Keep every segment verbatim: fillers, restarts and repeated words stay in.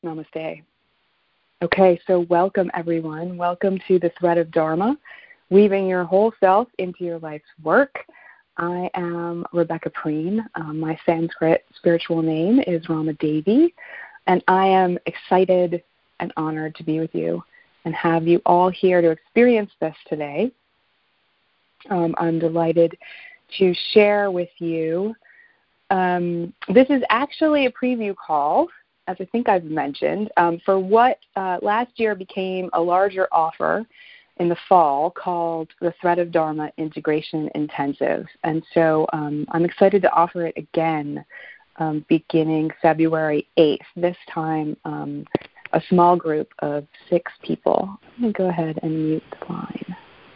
Namaste. Okay, so welcome everyone. Welcome to the Thread of Dharma, weaving your whole self into your life's work. I am Rebecca Preen. Um, my Sanskrit spiritual name is Rama Devi, and I am excited and honored to be with you and have you all here to experience this today. Um, I'm delighted to share with you. Um, this is actually a preview call, as I think I've mentioned, um, for what uh, last year became a larger offer in the fall called the Thread of Dharma Integration Intensive. And so um, I'm excited to offer it again um, beginning February eighth, this time um, a small group of six people. I'm going to go ahead and mute the line.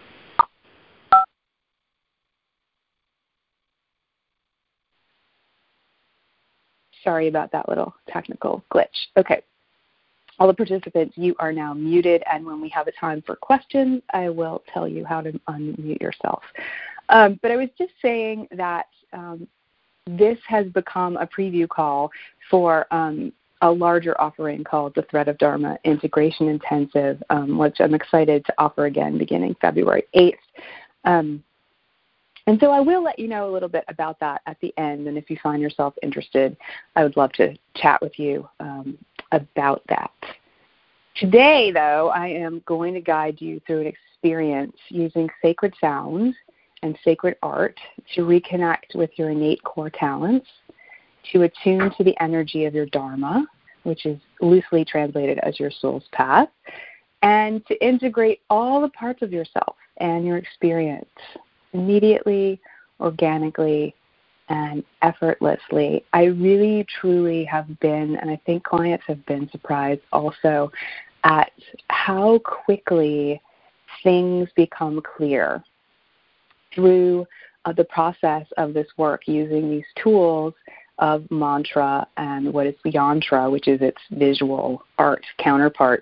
Sorry about that little technical glitch. Okay. All the participants, you are now muted, and when we have a time for questions, I will tell you how to unmute yourself. Um, but I was just saying that um, this has become a preview call for um, a larger offering called the Thread of Dharma Integration Intensive, um, which I'm excited to offer again beginning February eighth. Um, And so I will let you know a little bit about that at the end, and if you find yourself interested, I would love to chat with you um, about that. Today, though, I am going to guide you through an experience using sacred sounds and sacred art to reconnect with your innate core talents, to attune to the energy of your Dharma, which is loosely translated as your soul's path, and to integrate all the parts of yourself and your experience immediately, organically, and effortlessly. I really, truly have been, and I think clients have been surprised also at how quickly things become clear through uh, the process of this work using these tools of mantra and what is yantra, which is its visual art counterpart.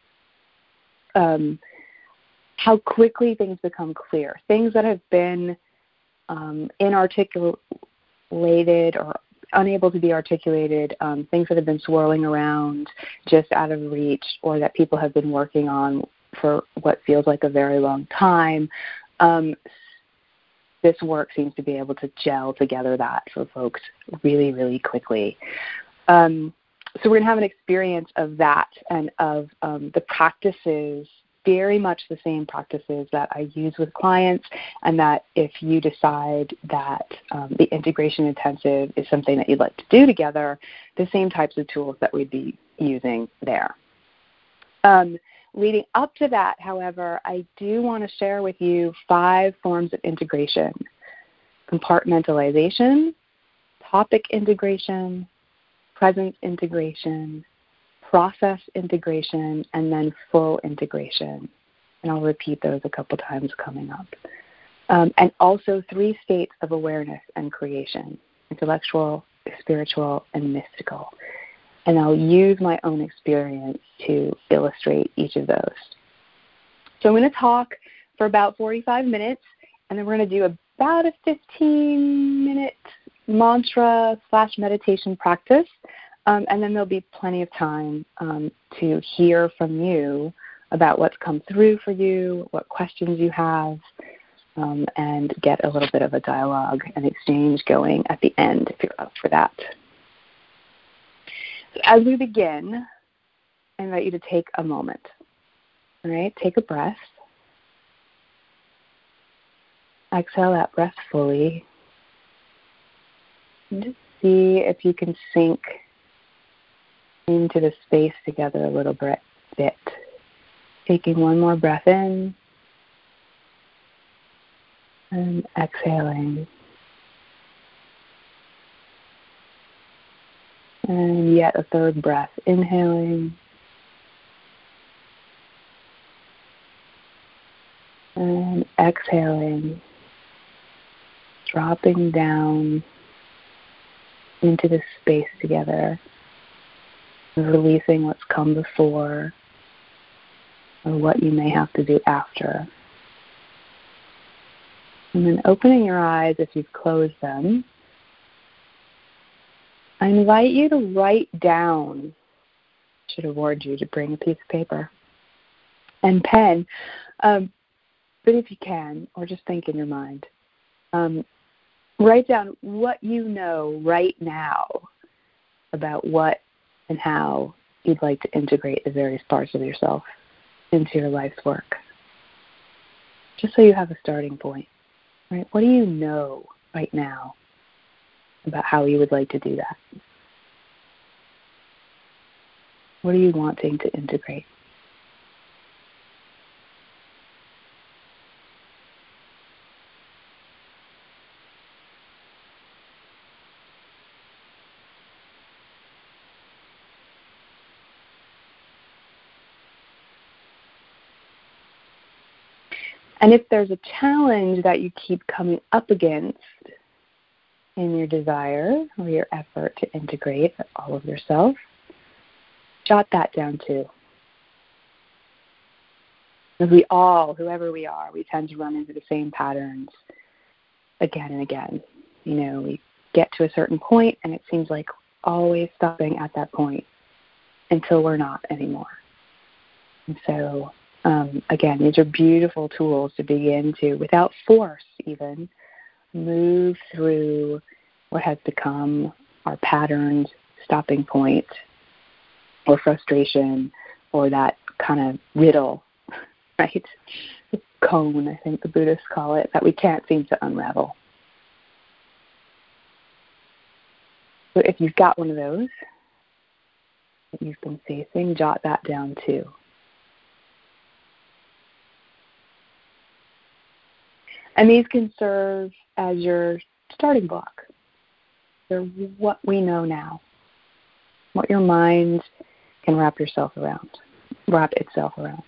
Um, how quickly things become clear. Things that have been um, inarticulated or unable to be articulated, um, things that have been swirling around just out of reach, or that people have been working on for what feels like a very long time. Um, this work seems to be able to gel together that for folks really, really quickly. Um, so we're going to have an experience of that and of um, the practices, very much the same practices that I use with clients, and that if you decide that um, the integration intensive is something that you'd like to do together, the same types of tools that we'd be using there. Um, leading up to that, however, I do want to share with you five forms of integration: compartmentalization, topic integration, presence integration, process integration, and then full integration. And I'll repeat those a couple times coming up. Um, and also three states of awareness and creation: intellectual, spiritual, and mystical. And I'll use my own experience to illustrate each of those. So I'm going to talk for about forty-five minutes, and then we're going to do about a fifteen minute mantra slash meditation practice. Um, and then there'll be plenty of time um, to hear from you about what's come through for you, what questions you have, um, and get a little bit of a dialogue and exchange going at the end if you're up for that. So as we begin, I invite you to take a moment. All right, take a breath. Exhale that breath fully. And just see if you can sink into the space together a little bit. Taking one more breath in and exhaling. And yet a third breath, inhaling and exhaling, dropping down into the space together, releasing what's come before or what you may have to do after. And then opening your eyes if you've closed them, I invite you to write down Should have warned you to bring a piece of paper and pen. Um, but if you can, or just think in your mind, um, write down what you know right now about what and how you'd like to integrate the various parts of yourself into your life's work. Just so you have a starting point, right? What do you know right now about how you would like to do that? What are you wanting to integrate? And if there's a challenge that you keep coming up against in your desire or your effort to integrate all of yourself, jot that down too. Because we all, whoever we are, we tend to run into the same patterns again and again. You know, we get to a certain point and it seems like always stopping at that point until we're not anymore. And so, um, again, these are beautiful tools to begin to, without force even, move through what has become our patterned stopping point or frustration or that kind of riddle, right? The cone, I think the Buddhists call it, that we can't seem to unravel. So if you've got one of those that you've been facing, jot that down too. And these can serve as your starting block. They're what we know now, what your mind can wrap yourself around, wrap itself around.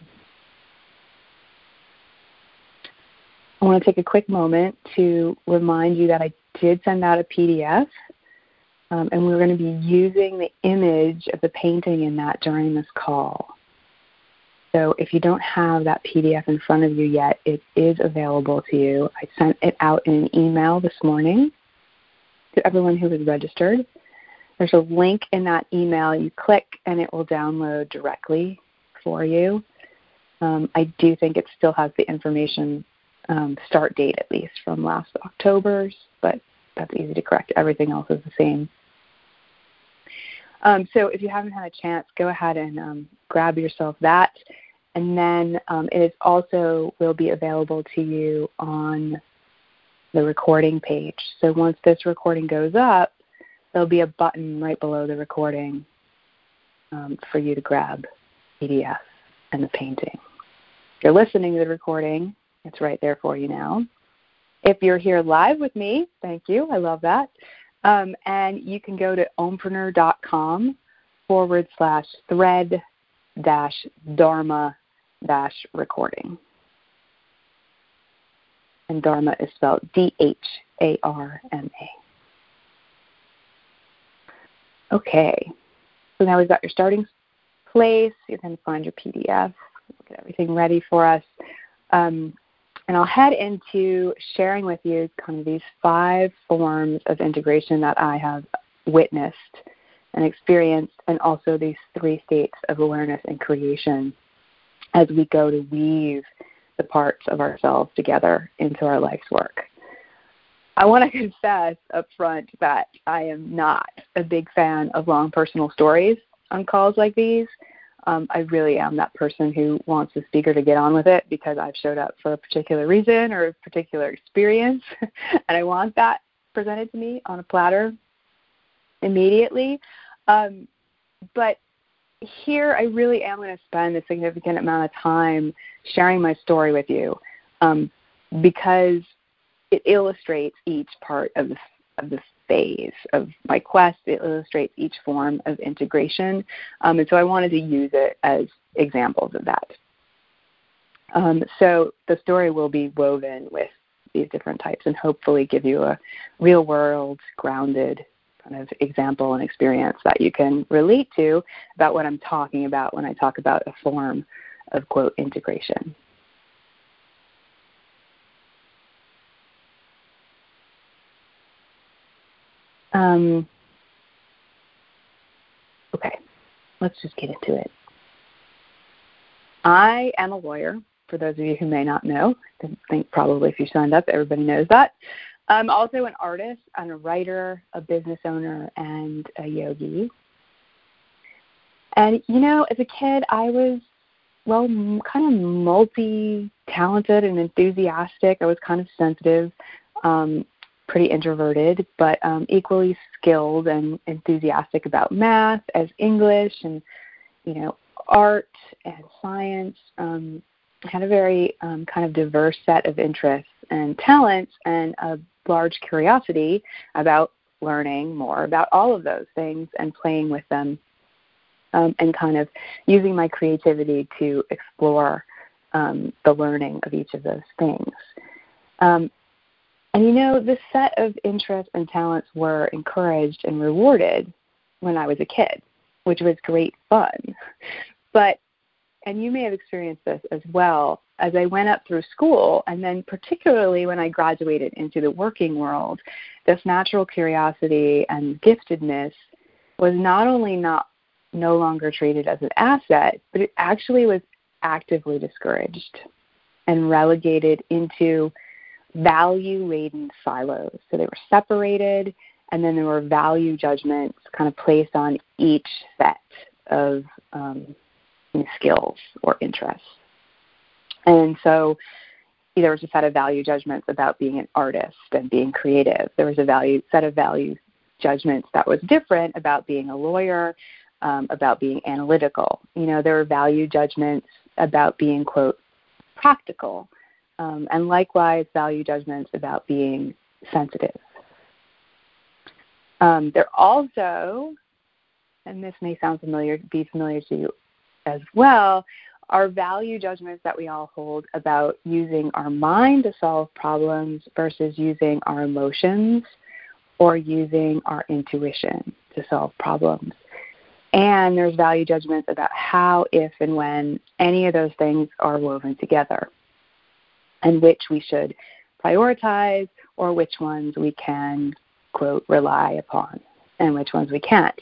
I want to take a quick moment to remind you that I did send out a P D F, um, and we're going to be using the image of the painting in that during this call. So if you don't have that P D F in front of you yet, it is available to you. I sent it out in an email this morning to everyone who was registered. There's a link in that email. You click and it will download directly for you. Um, I do think it still has the information um, start date at least from last October's, but that's easy to correct. Everything else is the same. Um, so if you haven't had a chance, go ahead and um, grab yourself that. And then um, it is also will be available to you on the recording page. So once this recording goes up, there'll be a button right below the recording um, for you to grab P D F and the painting. If you're listening to the recording, it's right there for you now. If you're here live with me, thank you. I love that. Um, and you can go to ompreneur.com forward slash thread dash dharma dash recording. And dharma is spelled D H A R M A. Okay. So now we've got your starting place. You're going to find your P D F. We'll get everything ready for us. Um, And I'll head into sharing with you kind of these five forms of integration that I have witnessed and experienced, and also these three states of awareness and creation as we go to weave the parts of ourselves together into our life's work. I want to confess up front that I am not a big fan of long personal stories on calls like these. Um, I really am that person who wants the speaker to get on with it because I've showed up for a particular reason or a particular experience, and I want that presented to me on a platter immediately. Um, but here I really am going to spend a significant amount of time sharing my story with you um, because it illustrates each part of the, of the phase of my quest. It illustrates each form of integration. Um, and so I wanted to use it as examples of that. Um, so the story will be woven with these different types and hopefully give you a real world, grounded kind of example and experience that you can relate to about what I'm talking about when I talk about a form of, quote, integration. Um, okay. let's just get into it. I am a lawyer, for those of you who may not know. I think probably if you signed up, everybody knows that. I'm also an artist, I'm a writer, a business owner, and a yogi. And, you know, as a kid, I was, well, kind of multi-talented and enthusiastic. I was kind of sensitive, um, pretty introverted, but um, equally skilled and enthusiastic about math, as English, and, you know, art and science. Um, had a very um, kind of diverse set of interests and talents, and a large curiosity about learning more about all of those things and playing with them, um, and kind of using my creativity to explore um, the learning of each of those things. Um, and, you know, this set of interests and talents were encouraged and rewarded when I was a kid, which was great fun. But, and you may have experienced this as well, as I went up through school, and then particularly when I graduated into the working world, this natural curiosity and giftedness was not only not no longer treated as an asset, but it actually was actively discouraged and relegated into value-laden silos. So they were separated, and then there were value judgments kind of placed on each set of um, skills or interests. And so there was a set of value judgments about being an artist and being creative. There was a value set of value judgments that was different about being a lawyer, um, about being analytical. You know, there were value judgments about being, quote, practical, um, and likewise value judgments about being sensitive. Um, there also, and this may sound familiar, be familiar to you as well, are value judgments that we all hold about using our mind to solve problems versus using our emotions or using our intuition to solve problems. And there's value judgments about how, if, and when any of those things are woven together, and which we should prioritize or which ones we can, quote, rely upon, and which ones we can't.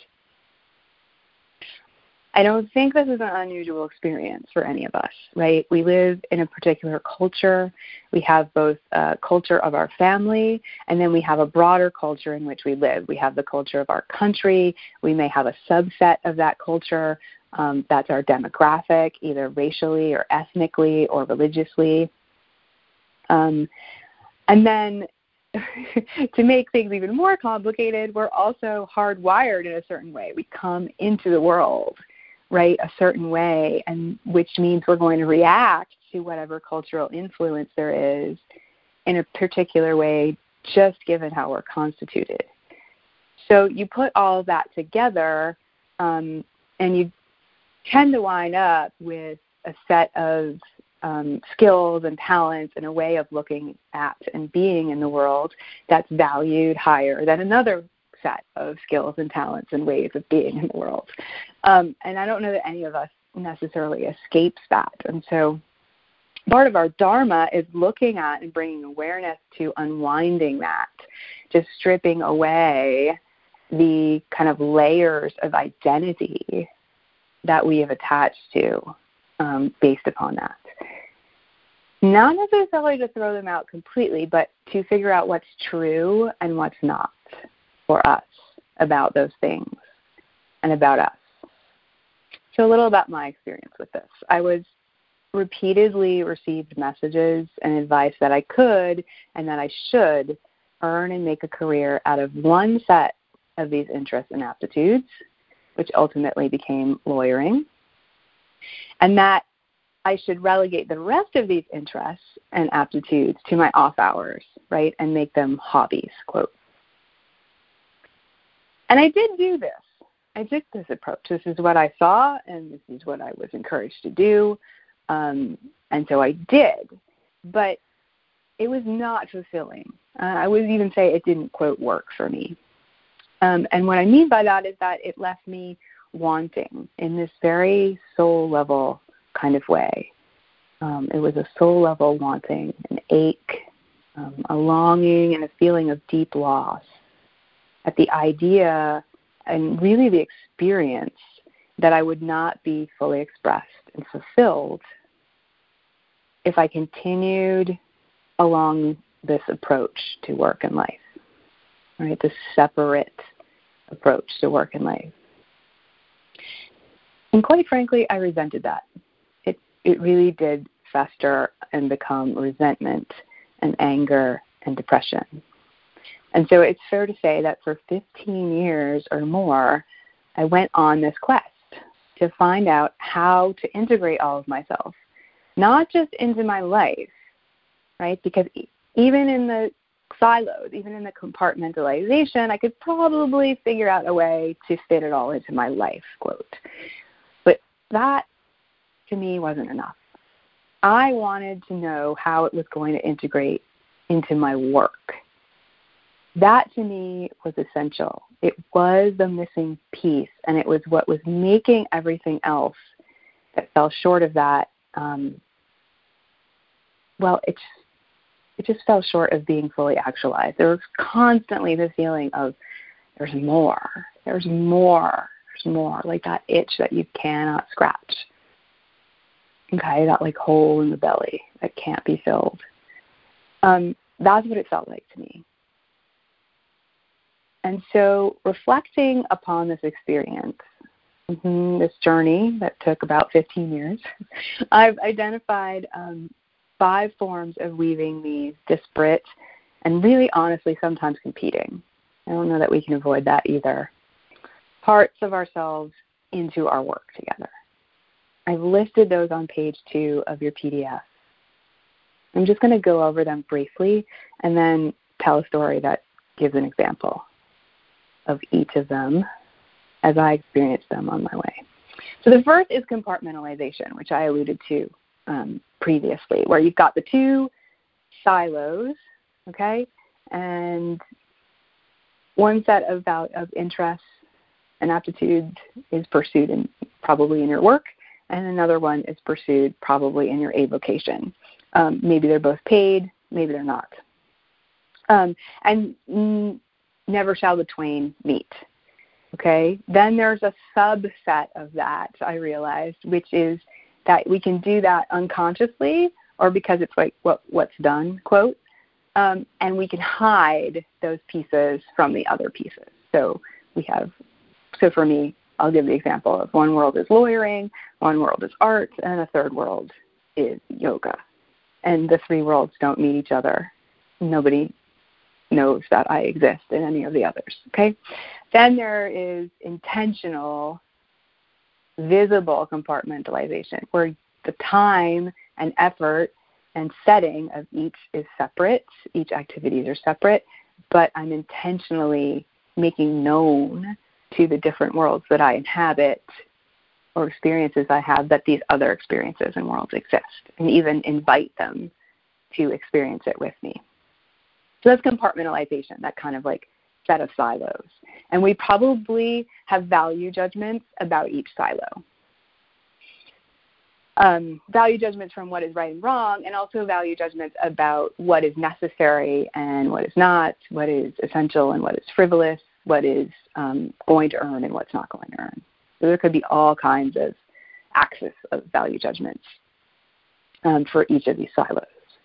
I don't think this is an unusual experience for any of us, right? We live in a particular culture. We have both a culture of our family, and then we have a broader culture in which we live. We have the culture of our country. We may have a subset of that culture. Um, that's our demographic, either racially or ethnically or religiously. Um, and then to make things even more complicated, we're also hardwired in a certain way. We come into the world, right, a certain way, and which means we're going to react to whatever cultural influence there is in a particular way, just given how we're constituted. So you put all of that together, um, and you tend to wind up with a set of um, skills and talents and a way of looking at and being in the world that's valued higher than another set of skills and talents and ways of being in the world. Um, and I don't know that any of us necessarily escapes that. And so part of our dharma is looking at and bringing awareness to unwinding that, just stripping away the kind of layers of identity that we have attached to um, based upon that. Not necessarily to throw them out completely, but to figure out what's true and what's not for us about those things and about us. So a little about my experience with this. I was repeatedly received messages and advice that I could and that I should earn and make a career out of one set of these interests and aptitudes, which ultimately became lawyering, and that I should relegate the rest of these interests and aptitudes to my off hours, right, and make them hobbies, quote. And I did do this. I took this approach. This is what I saw, and this is what I was encouraged to do, um, and so I did. But it was not fulfilling. Uh, I would even say it didn't, quote, work for me. Um, and what I mean by that is that it left me wanting in this very soul-level kind of way. Um, it was a soul-level wanting, an ache, um, a longing, and a feeling of deep loss at the idea and really the experience that I would not be fully expressed and fulfilled if I continued along this approach to work and life, right? This separate approach to work and life. And quite frankly, I resented that. It it really did fester and become resentment and anger and depression. And so it's fair to say that for fifteen years or more, I went on this quest to find out how to integrate all of myself, not just into my life, right? Because even in the silos, even in the compartmentalization, I could probably figure out a way to fit it all into my life, quote. But that, to me, wasn't enough. I wanted to know how it was going to integrate into my work. That, to me, was essential. It was the missing piece, and it was what was making everything else that fell short of that, um, well, it just, it just fell short of being fully actualized. There was constantly the feeling of there's more, there's more, there's more, like that itch that you cannot scratch. Okay, that like hole in the belly that can't be filled. Um, that's what it felt like to me. And so reflecting upon this experience, mm-hmm, this journey that took about fifteen years, I've identified um, five forms of weaving these disparate and really honestly sometimes competing. I don't know that we can avoid that either. Parts of ourselves into our work together. I've listed those on page two of your P D F. I'm just going to go over them briefly and then tell a story that gives an example of each of them as I experienced them on my way. So the first is compartmentalization, which I alluded to um, previously, where you've got the two silos, okay, and one set of, of interests and aptitudes is pursued in, probably in your work, and another one is pursued probably in your avocation. Um, maybe they're both paid, maybe they're not. Um, and mm, never shall the twain meet, okay? Then there's a subset of that, I realized, which is that we can do that unconsciously or because it's like what what's done, quote, um, and we can hide those pieces from the other pieces. So we have, so for me, I'll give the example of one world is lawyering, one world is art, and a third world is yoga. And the three worlds don't meet each other. Nobody knows that I exist in any of the others, okay? Then there is intentional, visible compartmentalization, where the time and effort and setting of each is separate. Each activities are separate, but I'm intentionally making known to the different worlds that I inhabit or experiences I have that these other experiences and worlds exist, and even invite them to experience it with me. So that's compartmentalization, that kind of like set of silos. And we probably have value judgments about each silo. Um, value judgments from what is right and wrong, and also value judgments about what is necessary and what is not, what is essential and what is frivolous, what is um, going to earn and what's not going to earn. So there could be all kinds of axes of value judgments um, for each of these silos.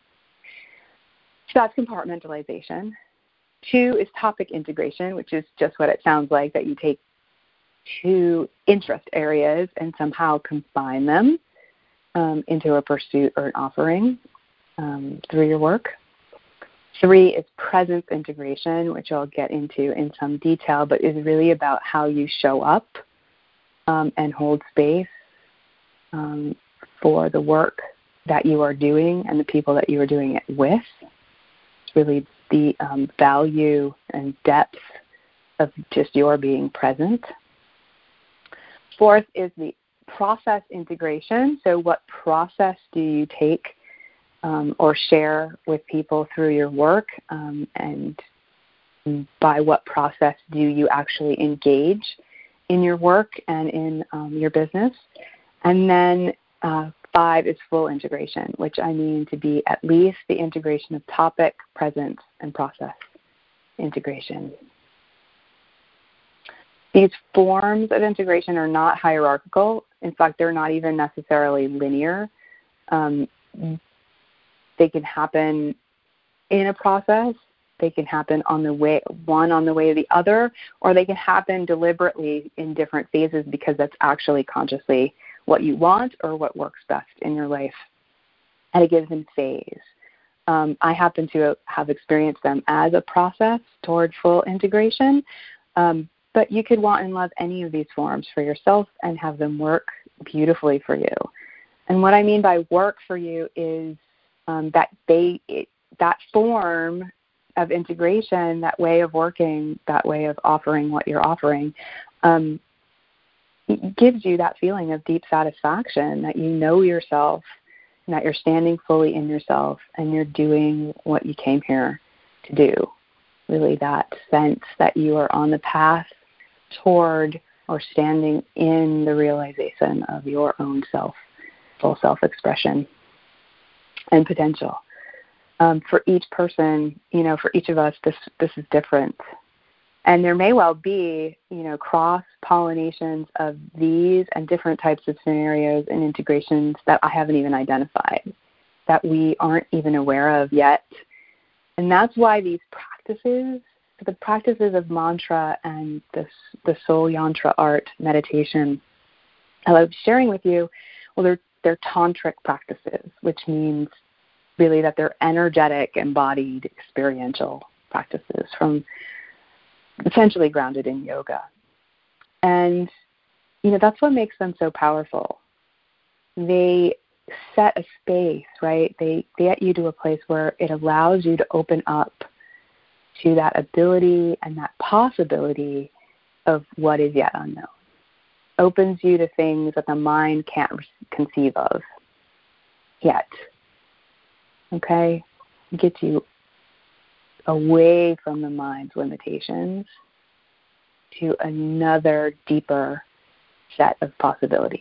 So that's compartmentalization. Two is topic integration, which is just what it sounds like, that you take two interest areas and somehow combine them um, into a pursuit or an offering um, through your work. Three is presence integration, which I'll get into in some detail, but is really about how you show up um, and hold space um, for the work that you are doing and the people that you are doing it with. It's really the um, value and depth of just your being present. Fourth is the process integration. So what process do you take um, or share with people through your work, um, and by what process do you actually engage in your work and in um, your business? And then uh, five is full integration, which I mean to be at least the integration of topic, presence, and process integration. These forms of integration are not hierarchical. In fact, they're not even necessarily linear. Um, they can happen in a process. They can happen on the way, one on the way to the other, or they can happen deliberately in different phases because that's actually consciously what you want or what works best in your life at a given phase. Um, I happen to have experienced them as a process toward full integration, um, but you could want and love any of these forms for yourself and have them work beautifully for you. And what I mean by work for you is um, that they it, that form of integration, that way of working, that way of offering what you're offering, um, gives you that feeling of deep satisfaction that you know yourself and that you're standing fully in yourself and you're doing what you came here to do. Really that sense that you are on the path toward or standing in the realization of your own self, full self-expression and potential. Um, for each person, you know, for each of us, this this is different. And there may well be, you know, cross-pollinations of these and different types of scenarios and integrations that I haven't even identified, that we aren't even aware of yet. And that's why these practices, the practices of mantra and the, the soul yantra art meditation, I was sharing with you, well, they're, they're tantric practices, which means really that they're energetic, embodied, experiential practices from essentially grounded in yoga. And, you know, that's what makes them so powerful. They set a space, right? They, they get you to a place where it allows you to open up to that ability and that possibility of what is yet unknown. Opens you to things that the mind can't conceive of yet. Okay? Gets you away from the mind's limitations to another deeper set of possibilities.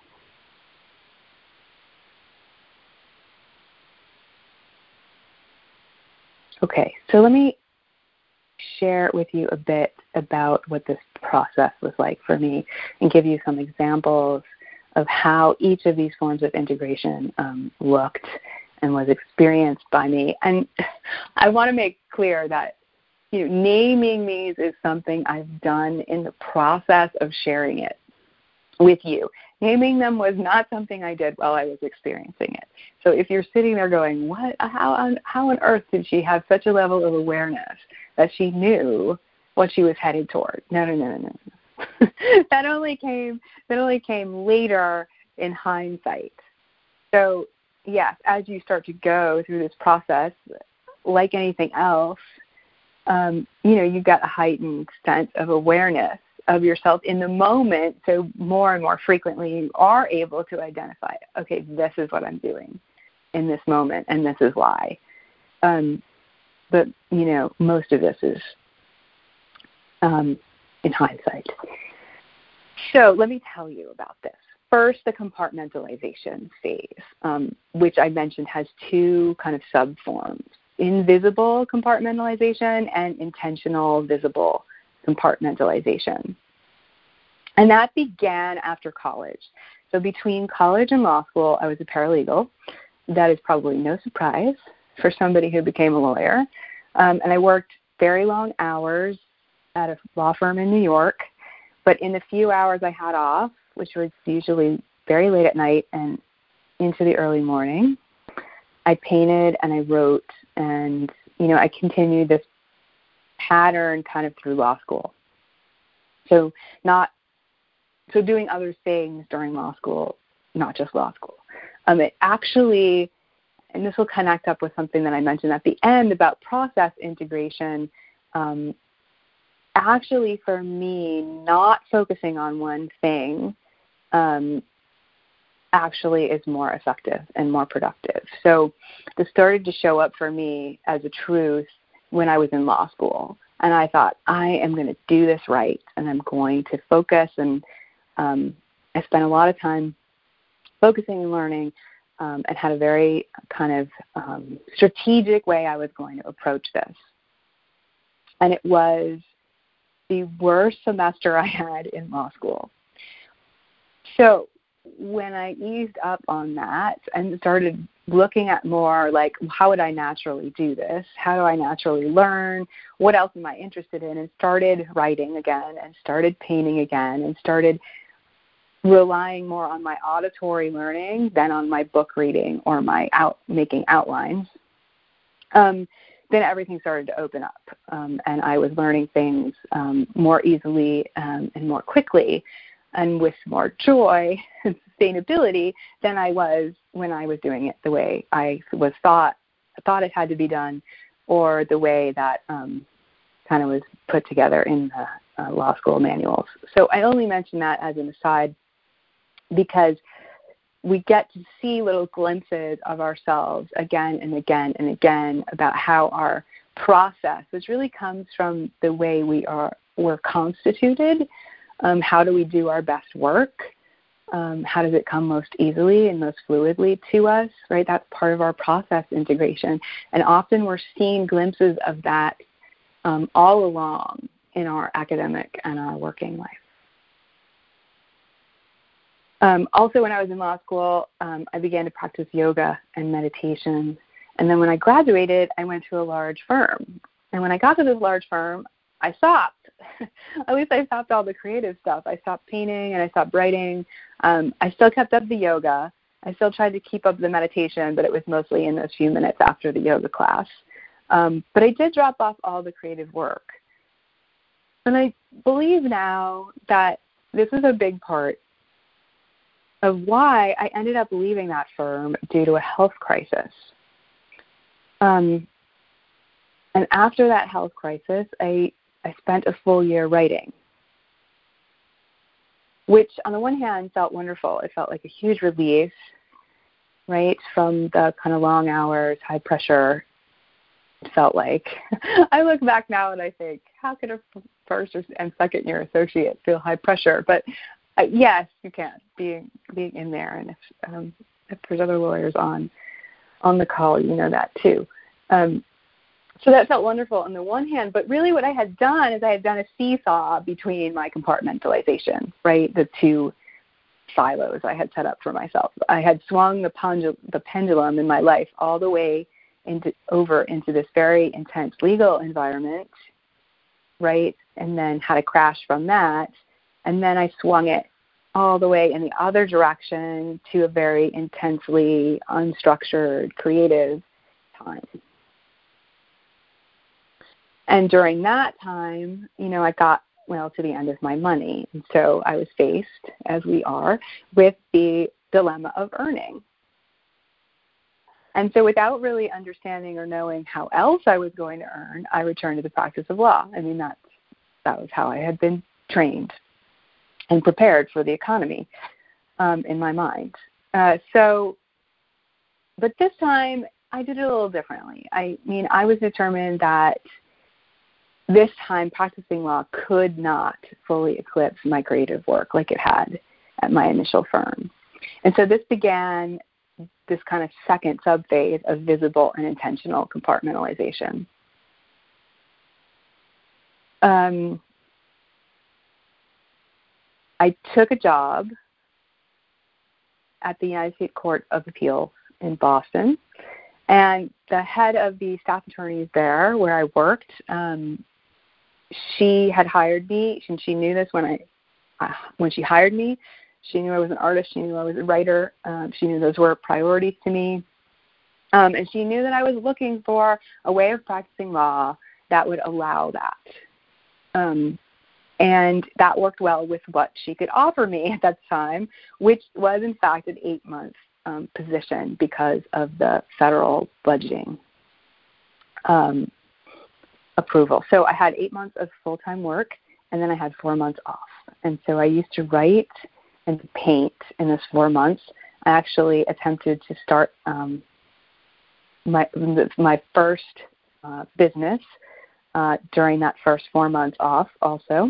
Okay, so let me share with you a bit about what this process was like for me and give you some examples of how each of these forms of integration um, looked and was experienced by me. And I want to make clear that, you know, naming these is something I've done in the process of sharing it with you. Naming them was not something I did while I was experiencing it. So if you're sitting there going, what, how on, how on earth did she have such a level of awareness that she knew what she was headed toward? No, no, no, no, no. that only came, that only came later in hindsight. So yes, as you start to go through this process, like anything else, um, you know, you've got a heightened sense of awareness of yourself in the moment. So more and more frequently, you are able to identify, okay, this is what I'm doing in this moment, and this is why. Um, but, you know, most of this is um, in hindsight. So let me tell you about this. First, the compartmentalization phase, um, which I mentioned has two kind of subforms, invisible compartmentalization and intentional visible compartmentalization. And that began after college. So between college and law school, I was a paralegal. That is probably no surprise for somebody who became a lawyer. Um, and I worked very long hours at a law firm in New York. But in the few hours I had off, which was usually very late at night and into the early morning, I painted and I wrote, and, you know, I continued this pattern kind of through law school. So not, so doing other things during law school, not just law school. Um, it actually, and this will connect up with something that I mentioned at the end about process integration, um, actually for me, not focusing on one thing um, actually is more effective and more productive. So this started to show up for me as a truth when I was in law school. And I thought, I am going to do this right, and I'm going to focus. And um, I spent a lot of time focusing and learning um, and had a very kind of um, strategic way I was going to approach this. And it was the worst semester I had in law school. So when I eased up on that and started looking at more like, how would I naturally do this? How do I naturally learn? What else am I interested in? And started writing again and started painting again and started relying more on my auditory learning than on my book reading or my out making outlines. Um, then everything started to open up, um, and I was learning things um, more easily um, and more quickly and with more joy and sustainability than I was when I was doing it the way I was thought thought it had to be done, or the way that um, kind of was put together in the uh, law school manuals. So I only mention that as an aside because we get to see little glimpses of ourselves again and again and again about how our process, which really comes from the way we are we're constituted. Um, how do we do our best work? Um, how does it come most easily and most fluidly to us, right? That's part of our process integration. And often we're seeing glimpses of that um, all along in our academic and our working life. Um, also, when I was in law school, um, I began to practice yoga and meditation. And then when I graduated, I went to a large firm. And when I got to this large firm, I stopped. At least I stopped all the creative stuff. I stopped painting and I stopped writing. Um, I still kept up the yoga. I still tried to keep up the meditation, but it was mostly in those few minutes after the yoga class. Um, but I did drop off all the creative work. And I believe now that this is a big part of why I ended up leaving that firm due to a health crisis. Um, and after that health crisis, I I spent a full year writing, which on the one hand felt wonderful. It felt like a huge relief, right, from the kind of long hours, high pressure. It felt like. I look back now and I think, how could a first and second year associate feel high pressure? But uh, yes, you can, being being in there. And if um, if there's other lawyers on on the call, you know that too. Um, So that felt wonderful on the one hand, but really what I had done is I had done a seesaw between my compartmentalization, right, the two silos I had set up for myself. I had swung the, pendul- the pendulum in my life all the way into over into this very intense legal environment, right, and then had a crash from that, and then I swung it all the way in the other direction to a very intensely unstructured, creative time. And during that time, you know, I got, well, to the end of my money. And so I was faced, as we are, with the dilemma of earning. And so without really understanding or knowing how else I was going to earn, I returned to the practice of law. I mean, that's, that was how I had been trained and prepared for the economy um, in my mind. Uh, so, but this time I did it a little differently. I mean, I was determined that this time practicing law could not fully eclipse my creative work like it had at my initial firm. And so this began this kind of second sub-phase of visible and intentional compartmentalization. Um, I took a job at the United States Court of Appeals in Boston, and the head of the staff attorneys there where I worked, um, she had hired me, and she knew this when I, uh, when she hired me. She knew I was an artist. She knew I was a writer. Um, she knew those were priorities to me. Um, and she knew that I was looking for a way of practicing law that would allow that. Um, and that worked well with what she could offer me at that time, which was, in fact, an eight-month um, position because of the federal budgeting um, approval. So I had eight months of full-time work, and then I had four months off. And so I used to write and paint in those four months. I actually attempted to start um, my my first uh, business uh, during that first four months off also.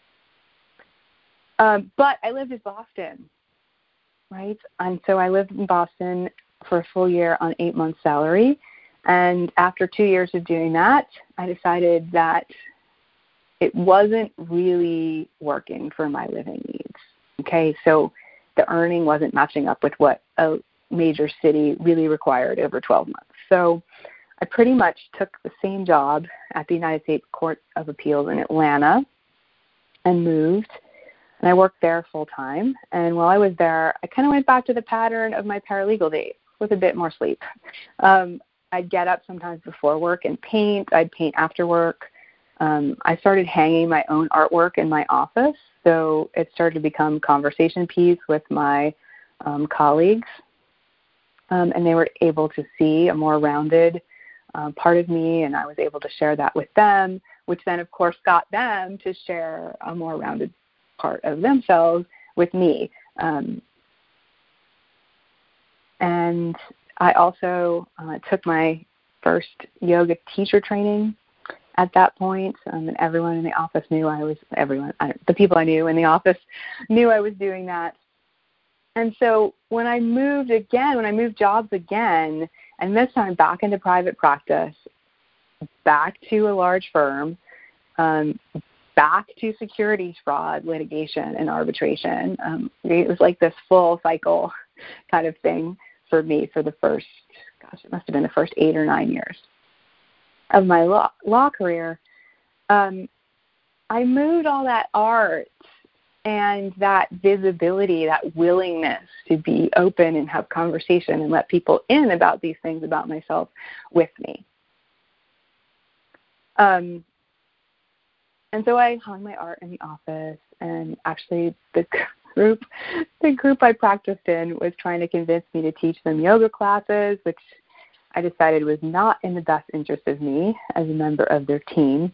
Um, but I lived in Boston, right? And so I lived in Boston for a full year on eight months salary. And after two years of doing that, I decided that it wasn't really working for my living needs. Okay, so the earning wasn't matching up with what a major city really required over twelve months. So I pretty much took the same job at the United States Court of Appeals in Atlanta and moved, and I worked there full time. And while I was there, I kind of went back to the pattern of my paralegal days with a bit more sleep. Um, I'd get up sometimes before work and paint. I'd paint after work. Um, I started hanging my own artwork in my office, so it started to become conversation piece with my um, colleagues, um, and they were able to see a more rounded uh, part of me, and I was able to share that with them, which then, of course, got them to share a more rounded part of themselves with me. Um, and I also uh, took my first yoga teacher training at that point, um, and everyone in the office knew I was, everyone, I, the people I knew in the office knew I was doing that. And so when I moved again, when I moved jobs again, and this time back into private practice, back to a large firm, um, back to securities fraud, litigation, and arbitration, um, it was like this full cycle kind of thing for me for the first, gosh, it must have been the first eight or nine years of my law, law career. um, I moved all that art and that visibility, that willingness to be open and have conversation and let people in about these things about myself with me. Um, and so I hung my art in the office, and actually the group, the group I practiced in was trying to convince me to teach them yoga classes, which I decided was not in the best interest of me as a member of their team.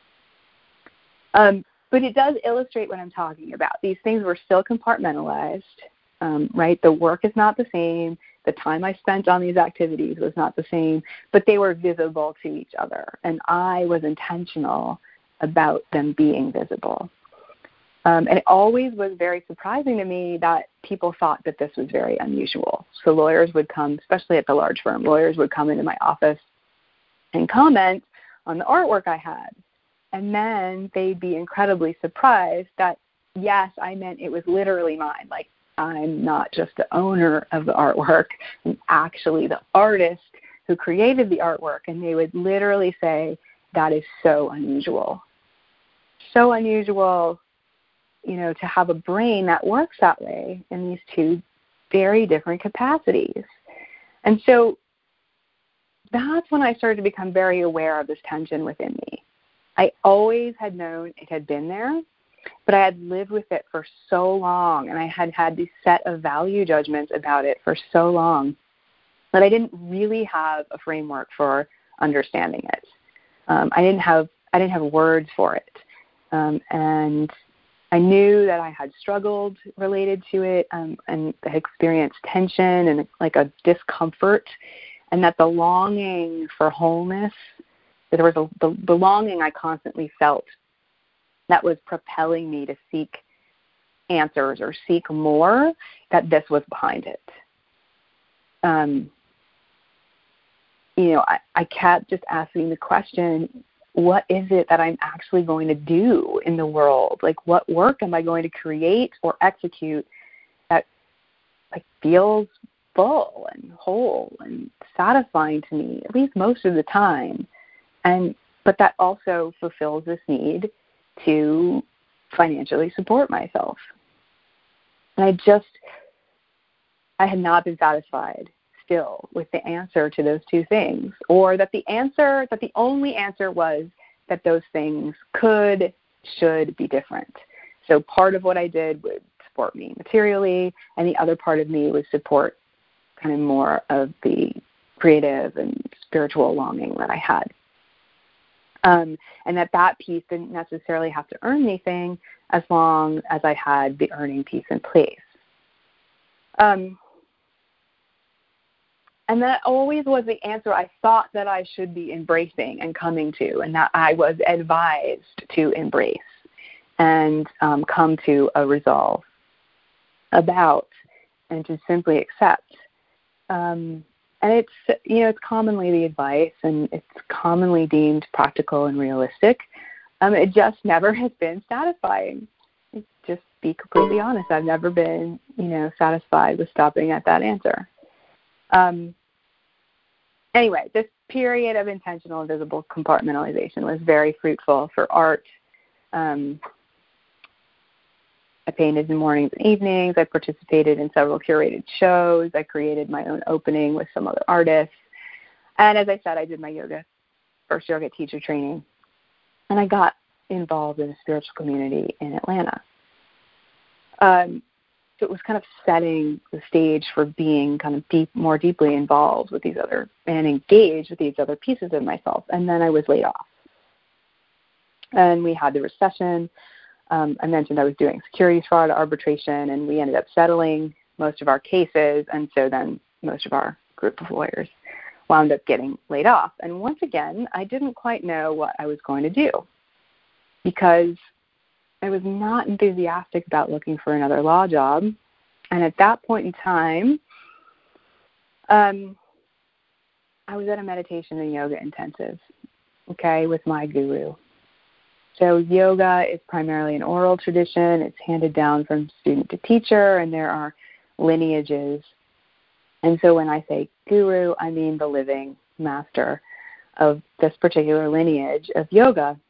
Um, but it does illustrate what I'm talking about. These things were still compartmentalized, um, right? The work is not the same. The time I spent on these activities was not the same, but they were visible to each other, and I was intentional about them being visible. Um, and it always was very surprising to me that people thought that this was very unusual. So lawyers would come, especially at the large firm, lawyers would come into my office and comment on the artwork I had. And then they'd be incredibly surprised that, yes, I meant it was literally mine. Like, I'm not just the owner of the artwork. I'm actually the artist who created the artwork. And they would literally say, that is so unusual. So unusual, you know, to have a brain that works that way in these two very different capacities. And so that's when I started to become very aware of this tension within me. I always had known it had been there, but I had lived with it for so long, and I had had these set of value judgments about it for so long that I didn't really have a framework for understanding it. Um, I didn't have I didn't have words for it, um, and I knew that I had struggled related to it, um, and had experienced tension and like a discomfort, and that the longing for wholeness, that there was a, the, the longing I constantly felt that was propelling me to seek answers or seek more, that this was behind it. Um, you know, I, I kept just asking the question, what is it that I'm actually going to do in the world? Like, what work am I going to create or execute that like feels full and whole and satisfying to me, at least most of the time, and but that also fulfills this need to financially support myself. And I just, I had not been satisfied still with the answer to those two things, or that the answer, that the only answer was that those things could, should be different. So part of what I did would support me materially, and the other part of me would support kind of more of the creative and spiritual longing that I had. Um, and that that piece didn't necessarily have to earn anything as long as I had the earning piece in place. Um, and that always was the answer I thought that I should be embracing and coming to, and that I was advised to embrace and um, come to a resolve about and to simply accept. Um, And it's, you know, it's commonly the advice, and it's commonly deemed practical and realistic, Um, it just never has been satisfying. Just be completely honest. I've never been, you know, satisfied with stopping at that answer. Um, anyway, this period of intentional and visible compartmentalization was very fruitful for art. Um, I painted in mornings and evenings. I participated in several curated shows. I created my own opening with some other artists. And as I said, I did my yoga, first yoga teacher training. And I got involved in a spiritual community in Atlanta. Um, so it was kind of setting the stage for being kind of deep, more deeply involved with these other, and engaged with these other pieces of myself. And then I was laid off. And we had the recession. Um, I mentioned I was doing securities fraud arbitration, and we ended up settling most of our cases, and so then most of our group of lawyers wound up getting laid off. And once again, I didn't quite know what I was going to do because I was not enthusiastic about looking for another law job. And at that point in time, um, I was at a meditation and yoga intensive, okay, with my guru. So yoga is primarily an oral tradition. It's handed down from student to teacher, and there are lineages. And so when I say guru, I mean the living master of this particular lineage of yoga.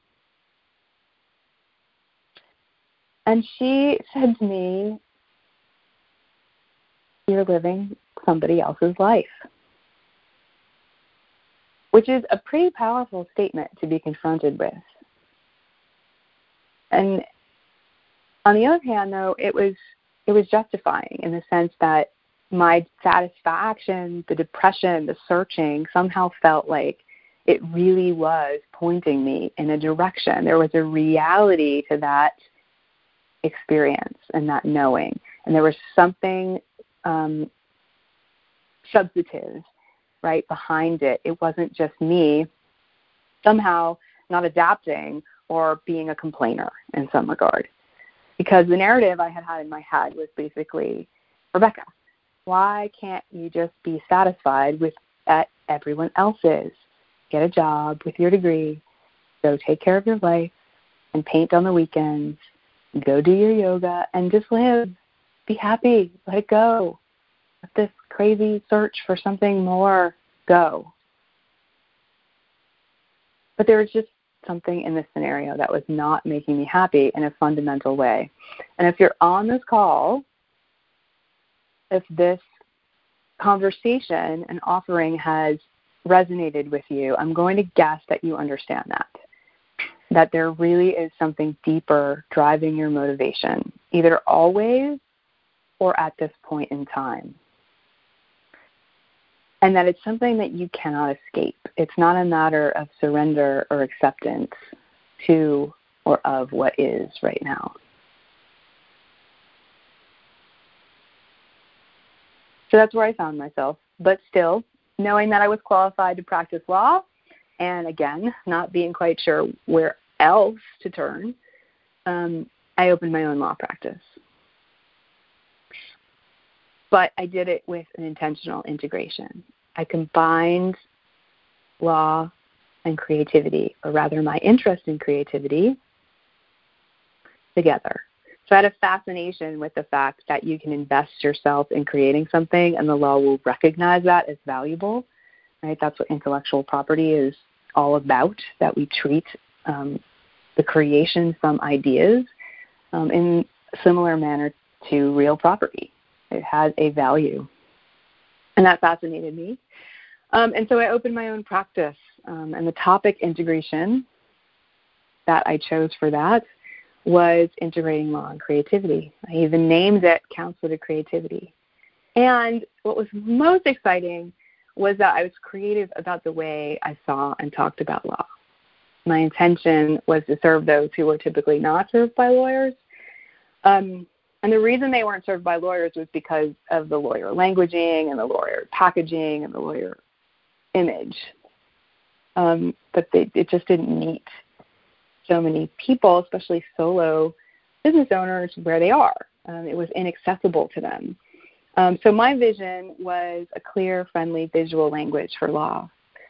And she said to me, "You're living somebody else's life," which is a pretty powerful statement to be confronted with. And on the other hand, though, it was it was justifying in the sense that my satisfaction, the depression, the searching somehow felt like it really was pointing me in a direction. There was a reality to that experience and that knowing. And there was something um, substantive, right, behind it. It wasn't just me somehow not adapting or being a complainer in some regard. Because the narrative I had had in my head was basically, Rebecca, why can't you just be satisfied with that everyone else is? Get a job with your degree, go take care of your life, and paint on the weekends, go do your yoga, and just live. Be happy. Let it go. Let this crazy search for something more go. But there was just something in this scenario that was not making me happy in a fundamental way. And if you're on this call, if this conversation and offering has resonated with you, I'm going to guess that you understand that, that there really is something deeper driving your motivation, either always or at this point in time. And that it's something that you cannot escape. It's not a matter of surrender or acceptance to or of what is right now. So that's where I found myself. But still, knowing that I was qualified to practice law, and again, not being quite sure where else to turn, um, I opened my own law practice. But I did it with an intentional integration. I combined law and creativity, or rather my interest in creativity, together. So I had a fascination with the fact that you can invest yourself in creating something and the law will recognize that as valuable. Right? That's what intellectual property is all about, that we treat um, the creation from ideas um, in a similar manner to real property. It has a value. And that fascinated me. Um, and so I opened my own practice. Um, and the topic integration that I chose for that was integrating law and creativity. I even named it Counselor to Creativity. And what was most exciting was that I was creative about the way I saw and talked about law. My intention was to serve those who were typically not served by lawyers. Um, And the reason they weren't served by lawyers was because of the lawyer languaging and the lawyer packaging and the lawyer image. Um, but they, it just didn't meet so many people, especially solo business owners, where they are. Um, it was inaccessible to them. Um, so my vision was a clear, friendly, visual language for law.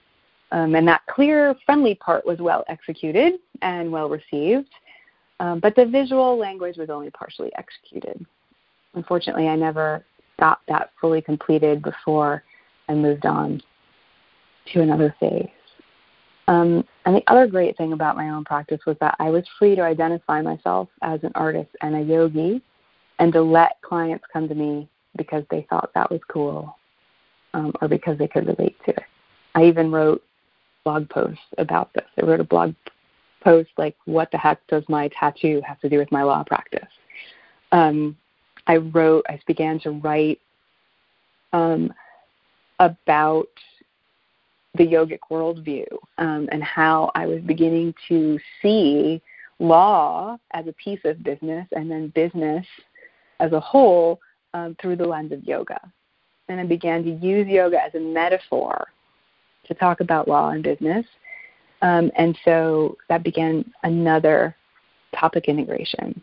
Um, and that clear, friendly part was well executed and well received, um, but the visual language was only partially executed. Unfortunately, I never got that fully completed before I moved on to another phase. Um, and the other great thing about my own practice was that I was free to identify myself as an artist and a yogi, and to let clients come to me because they thought that was cool, um, or because they could relate to it. I even wrote blog posts about this. I wrote a blog post like, what the heck does my tattoo have to do with my law practice? Um, I wrote, I began to write um, about the yogic worldview, um, and how I was beginning to see law as a piece of business, and then business as a whole, um, through the lens of yoga. And I began to use yoga as a metaphor to talk about law and business. Um, and so that began another topic integration.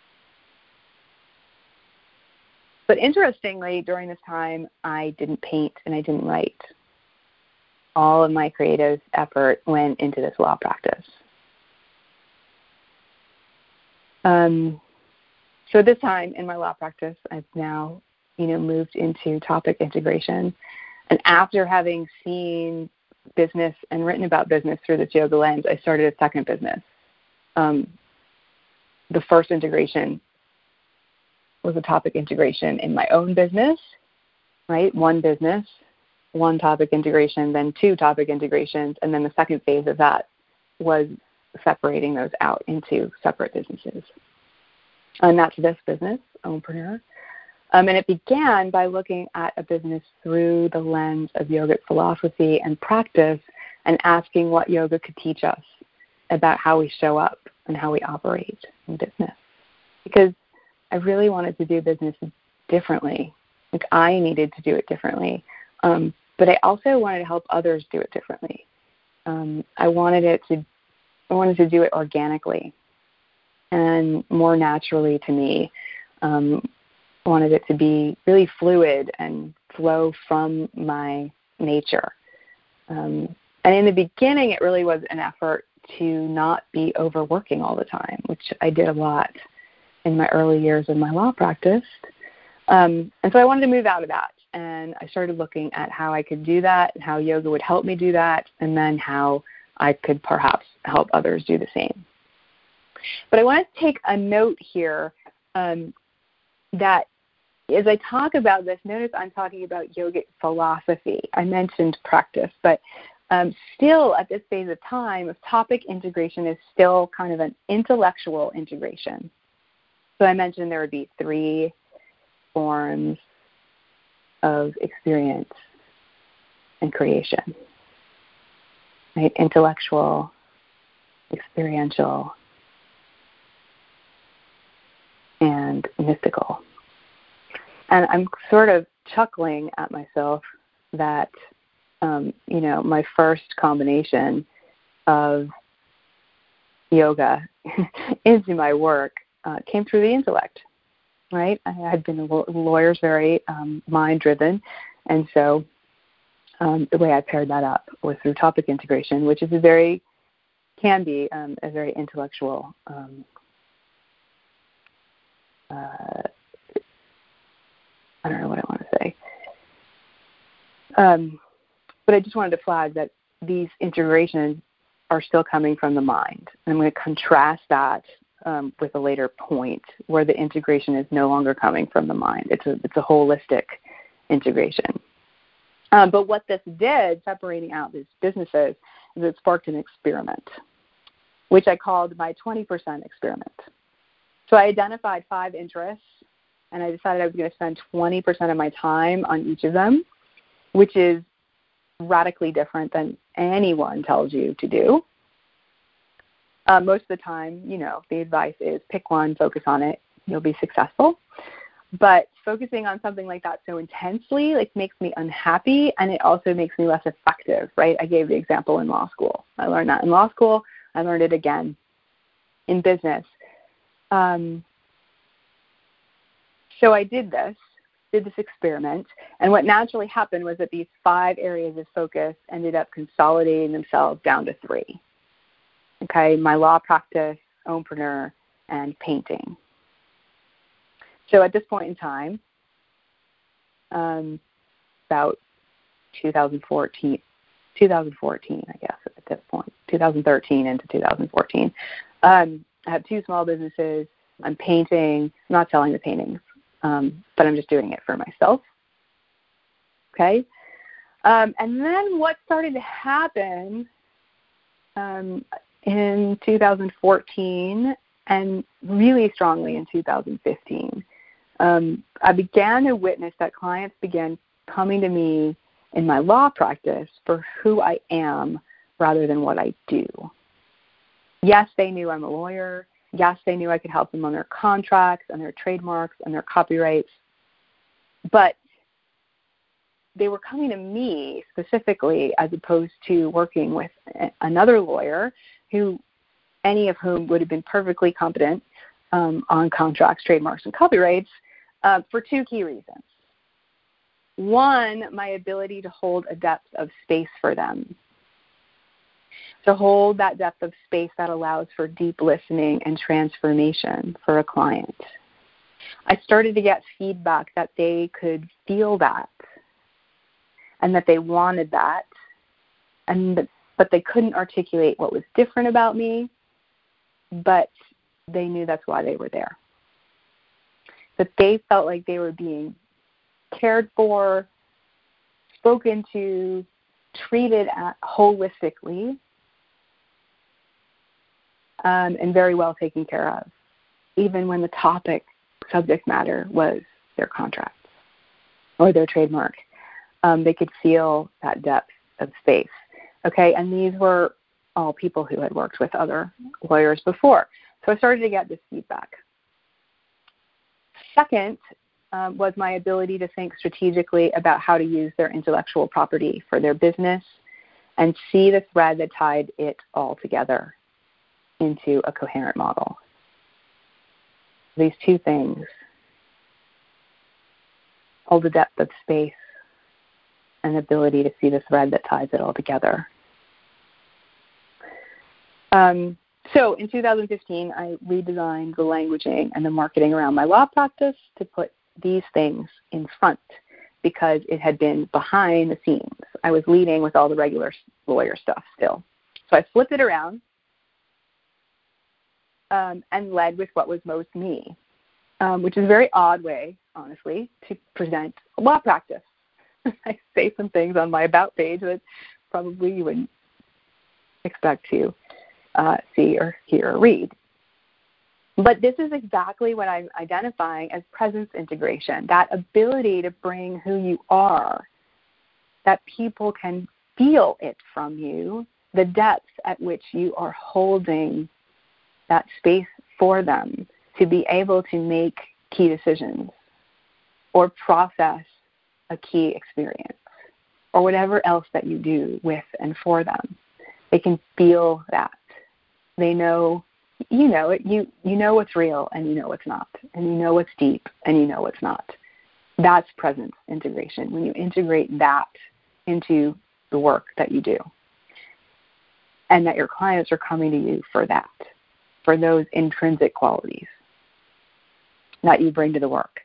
But interestingly, during this time, I didn't paint and I didn't write. All of my creative effort went into this law practice. Um, so this time in my law practice, I've now, you know, moved into topic integration. And after having seen business and written about business through this yoga lens, I started a second business. Um, the first integration was a topic integration in my own business, right? One business, one topic integration, then two topic integrations, and then the second phase of that was separating those out into separate businesses. And that's this business, Ompreneur. Um, and it began by looking at a business through the lens of yogic philosophy and practice, and asking what yoga could teach us about how we show up and how we operate in business. Because I really wanted to do business differently. Like, I needed to do it differently. Um, but I also wanted to help others do it differently. Um, I wanted it to, I wanted to do it organically and more naturally to me. Um, I wanted it to be really fluid and flow from my nature. Um, and in the beginning, it really was an effort to not be overworking all the time, which I did a lot in my early years of my law practice. Um, and so I wanted to move out of that. And I started looking at how I could do that, and how yoga would help me do that, and then how I could perhaps help others do the same. But I want to take a note here um, that as I talk about this, notice I'm talking about yogic philosophy. I mentioned practice, but um, still at this phase of time, topic integration is still kind of an intellectual integration. So I mentioned there would be three forms of experience and creation, right? Intellectual, experiential, and mystical. And I'm sort of chuckling at myself that, um, you know, my first combination of yoga into my work uh, came through the intellect, right? I had been a lawyer's very um, mind-driven, and so um, the way I paired that up was through topic integration, which is a very, can be um, a very intellectual um, uh, I don't know what I want to say. Um, but I just wanted to flag that these integrations are still coming from the mind. And I'm going to contrast that um, with a later point where the integration is no longer coming from the mind. It's a, it's a holistic integration. Um, but what this did, separating out these businesses, is it sparked an experiment, which I called my twenty percent experiment. So I identified five interests, and I decided I was going to spend twenty percent of my time on each of them, which is radically different than anyone tells you to do. Uh, most of the time, you know, the advice is pick one, focus on it, you'll be successful. But focusing on something like that so intensely, like, makes me unhappy, and it also makes me less effective, right? I gave the example in law school. I learned that in law school. I learned it again in business. Um, so I did this, did this experiment, and what naturally happened was that these five areas of focus ended up consolidating themselves down to three. Okay, my law practice, Ompreneur, and painting. So at this point in time, um, about two thousand fourteen, two thousand fourteen, I guess at this point, two thousand thirteen into two thousand fourteen, um, I have two small businesses. I'm painting. I'm not selling the paintings, um, but I'm just doing it for myself. Okay? Um, and then what started to happen um, in two thousand fourteen and really strongly in two thousand fifteen, um, I began to witness that clients began coming to me in my law practice for who I am rather than what I do. Yes, they knew I'm a lawyer. Yes, they knew I could help them on their contracts and their trademarks and their copyrights. But they were coming to me specifically as opposed to working with another lawyer who, any of whom would have been perfectly competent um, on contracts, trademarks, and copyrights uh, for two key reasons. One, my ability to hold a depth of space for them, to hold that depth of space that allows for deep listening and transformation for a client. I started to get feedback that they could feel that and that they wanted that, and but they couldn't articulate what was different about me, but they knew that's why they were there. That they felt like they were being cared for, spoken to, treated at holistically, um, and very well taken care of, even when the topic, subject matter was their contract or their trademark. Um, they could feel that depth of space. Okay, and these were all people who had worked with other lawyers before. So I started to get this feedback. Second um, was my ability to think strategically about how to use their intellectual property for their business and see the thread that tied it all together into a coherent model. These two things, all the depth of space and ability to see the thread that ties it all together. Um, so in two thousand fifteen, I redesigned the languaging and the marketing around my law practice to put these things in front because it had been behind the scenes. I was leading with all the regular lawyer stuff still. So I flipped it around um, and led with what was most me, um, which is a very odd way, honestly, to present a law practice. I say some things on my About page that probably you wouldn't expect to uh, see or hear or read. But this is exactly what I'm identifying as presence integration, that ability to bring who you are, that people can feel it from you, the depth at which you are holding that space for them to be able to make key decisions or process a key experience or whatever else that you do with and for them. They can feel that. They know, you know it, you, you know what's real and you know what's not, and you know what's deep and you know what's not. That's presence integration, when you integrate that into the work that you do and that your clients are coming to you for that, for those intrinsic qualities that you bring to the work.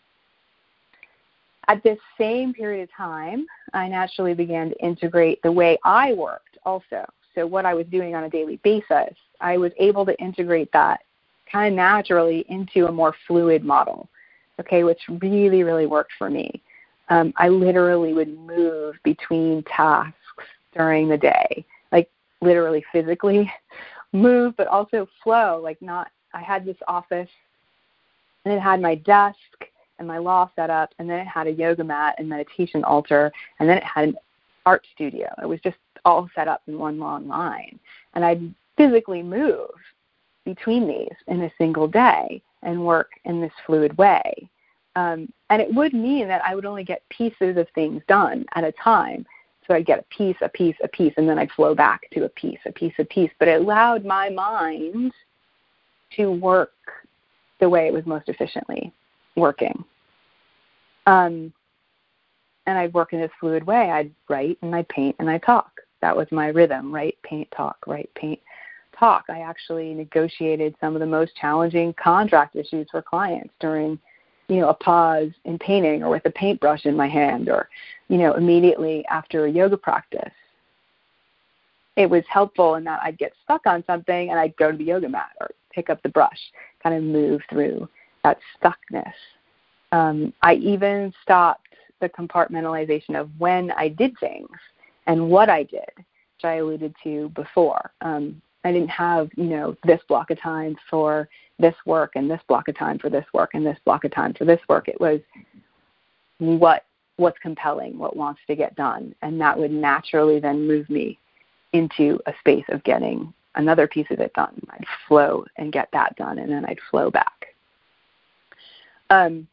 At this same period of time, I naturally began to integrate the way I worked also. So what I was doing on a daily basis, I was able to integrate that kind of naturally into a more fluid model, okay, which really, really worked for me. Um, I literally would move between tasks during the day, like literally physically move, but also flow. Like not, I had this office, and it had my desk and my law set up, and then it had a yoga mat and meditation altar, and then it had an art studio. It was just all set up in one long line. And I'd physically move between these in a single day and work in this fluid way. Um, and it would mean that I would only get pieces of things done at a time. So I'd get a piece, a piece, a piece, and then I'd flow back to a piece, a piece, a piece. But it allowed my mind to work the way it was most efficiently working. Um, and I'd work in this fluid way. I'd write and I'd paint and I'd talk. That was my rhythm, write, paint, talk, write, paint, talk. I actually negotiated some of the most challenging contract issues for clients during, you know, a pause in painting or with a paintbrush in my hand or, you know, immediately after a yoga practice. It was helpful in that I'd get stuck on something and I'd go to the yoga mat or pick up the brush, kind of move through that stuckness. Um, I even stopped the compartmentalization of when I did things and what I did, which I alluded to before. Um, I didn't have, you know, this block of time for this work and this block of time for this work and this block of time for this work. It was what what's compelling, what wants to get done, and that would naturally then move me into a space of getting another piece of it done. I'd flow and get that done, and then I'd flow back. Um,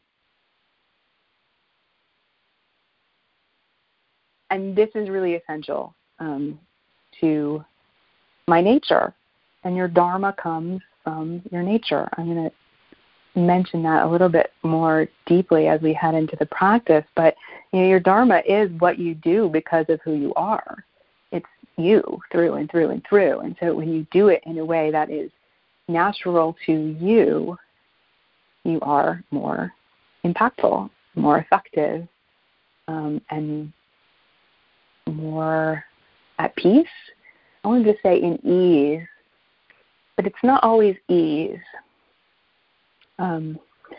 and this is really essential um, to my nature. And your dharma comes from your nature. I'm going to mention that a little bit more deeply as we head into the practice. But you know, your dharma is what you do because of who you are. It's you through and through and through. And so when you do it in a way that is natural to you, you are more impactful, more effective, um, and more at peace. I wanted to say in ease, but it's not always ease. Um,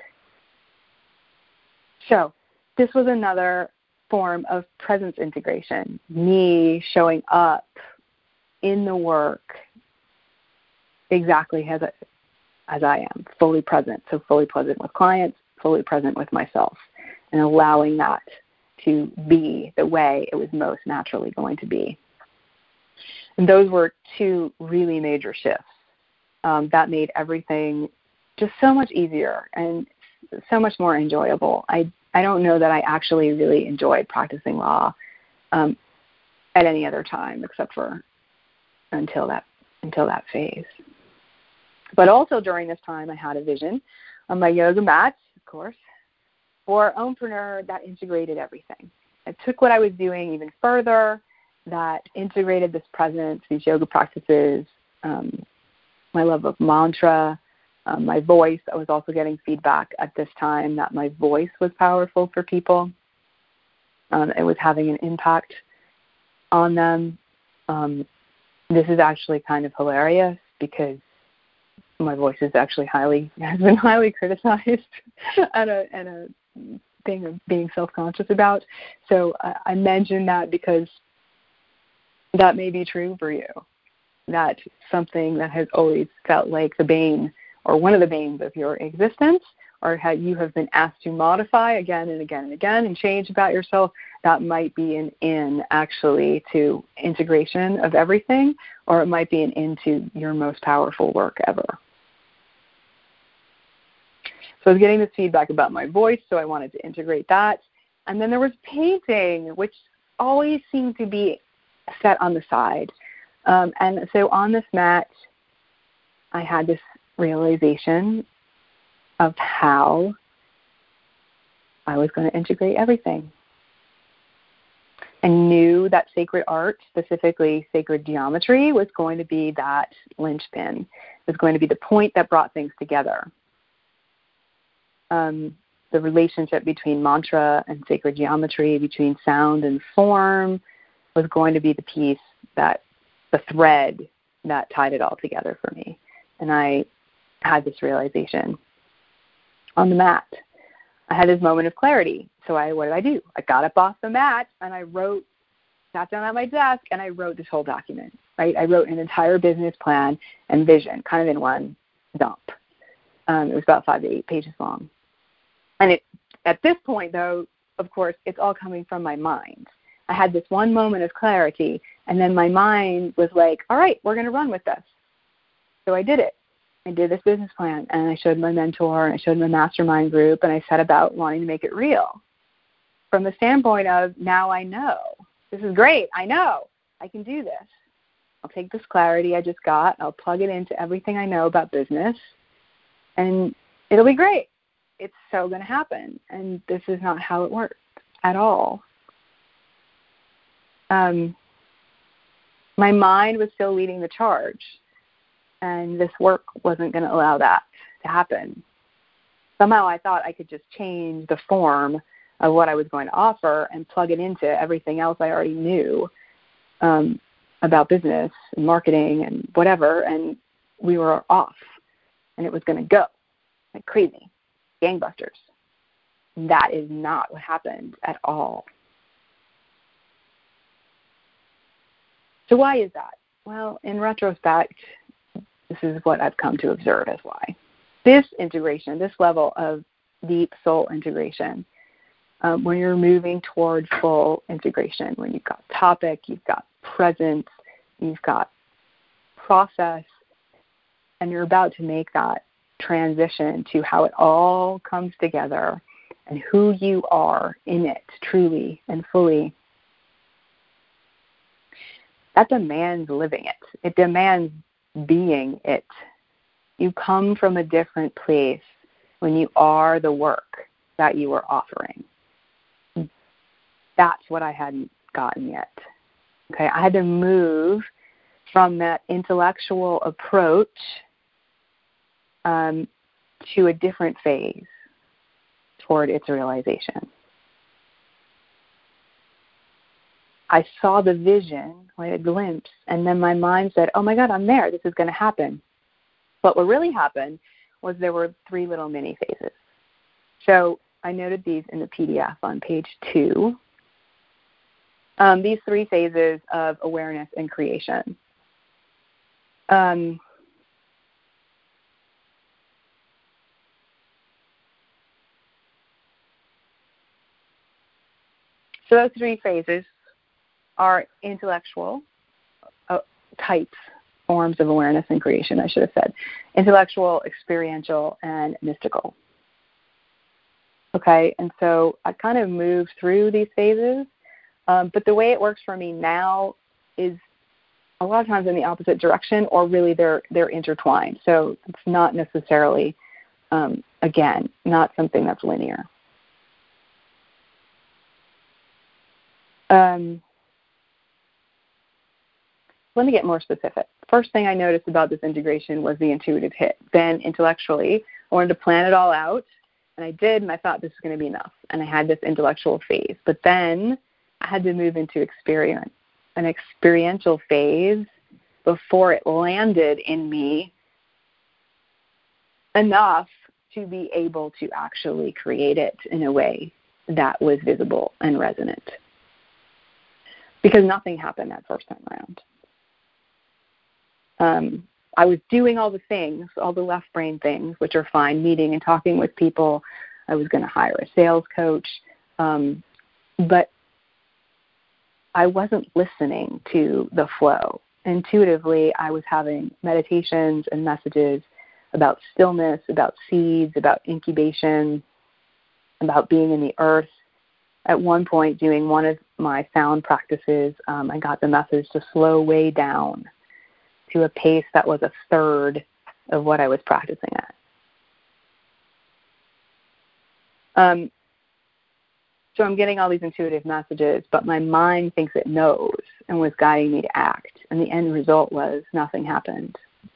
so this was another form of presence integration, me showing up in the work exactly as I, as I am, fully present. So fully present with clients, fully present with myself, and allowing that to be the way it was most naturally going to be. And those were two really major shifts. Um, that made everything just so much easier and so much more enjoyable. I I don't know that I actually really enjoyed practicing law um, at any other time except for until that until that phase. But also during this time, I had a vision on my yoga mats, of course, for Ompreneur that integrated everything. I took what I was doing even further, that integrated this presence, these yoga practices, um, my love of mantra, um, my voice. I was also getting feedback at this time that my voice was powerful for people. Um, it was having an impact on them. Um, this is actually kind of hilarious because my voice is actually highly has been highly criticized and a and a thing of being self-conscious about. So uh, I mentioned that because that may be true for you. That's something that has always felt like the bane or one of the banes of your existence, or how you have been asked to modify again and again and again and change about yourself. That might be an in actually to integration of everything, or it might be an into your most powerful work ever. So I was getting this feedback about my voice, so I wanted to integrate that. And then there was painting, which always seemed to be set on the side. Um, and so on this mat, I had this realization of how I was going to integrate everything. I knew that sacred art, specifically sacred geometry, was going to be that linchpin. It was going to be the point that brought things together. Um, the relationship between mantra and sacred geometry, between sound and form, was going to be the piece that, the thread that tied it all together for me. And I had this realization on the mat. I had this moment of clarity. So I, what did I do? I got up off the mat and I wrote, sat down at my desk and I wrote this whole document, right? I wrote an entire business plan and vision kind of in one dump. Um, it was about five to eight pages long. And it, at this point, though, of course, it's all coming from my mind. I had this one moment of clarity, and then my mind was like, all right, we're going to run with this. So I did it. I did this business plan, and I showed my mentor, and I showed my mastermind group, and I set about wanting to make it real. From the standpoint of, now I know. This is great. I know. I can do this. I'll take this clarity I just got. I'll plug it into everything I know about business, and it'll be great. it's so going to happen. And this is not how it works at all. Um, my mind was still leading the charge, and this work wasn't going to allow that to happen. Somehow I thought I could just change the form of what I was going to offer and plug it into everything else I already knew um, about business and marketing and whatever, and we were off, and it was going to go like crazy, gangbusters. That is not what happened at all. So why is that? Well, in retrospect, this is what I've come to observe as why. This integration, this level of deep soul integration, um, when you're moving toward full integration, when you've got topic, you've got presence, you've got process, and you're about to make that transition to how it all comes together and who you are in it truly and fully, that demands living it. It demands being it. You come from a different place when you are the work that you are offering. That's what I hadn't gotten yet. Okay, I had to move from that intellectual approach um, to a different phase toward its realization. I saw the vision, like a glimpse, and then my mind said, oh my God, I'm there. This is going to happen. But what really happened was there were three little mini phases. So I noted these in the P D F on page two. Um, these three phases of awareness and creation. Um, so those three phases are intellectual uh, types, forms of awareness and creation, I should have said. Intellectual, experiential, and mystical. Okay, and so I kind of moved through these phases, um, but the way it works for me now is a lot of times in the opposite direction, or really they're they're intertwined. So it's not necessarily, um, again, not something that's linear. Um, Let me get more specific. First thing I noticed about this integration was the intuitive hit. Then intellectually, I wanted to plan it all out, and I did, and I thought this was going to be enough. And I had this intellectual phase. But then I had to move into experience, an experiential phase before it landed in me enough to be able to actually create it in a way that was visible and resonant. Because nothing happened that first time around. Um, I was doing all the things, all the left brain things, which are fine, meeting and talking with people. I was going to hire a sales coach. Um, but I wasn't listening to the flow. Intuitively, I was having meditations and messages about stillness, about seeds, about incubation, about being in the earth. At one point, doing one of my sound practices, um, I got the message to slow way down to a pace that was a third of what I was practicing at. Um, so I'm getting all these intuitive messages, but my mind thinks it knows and was guiding me to act. And the end result was nothing happened.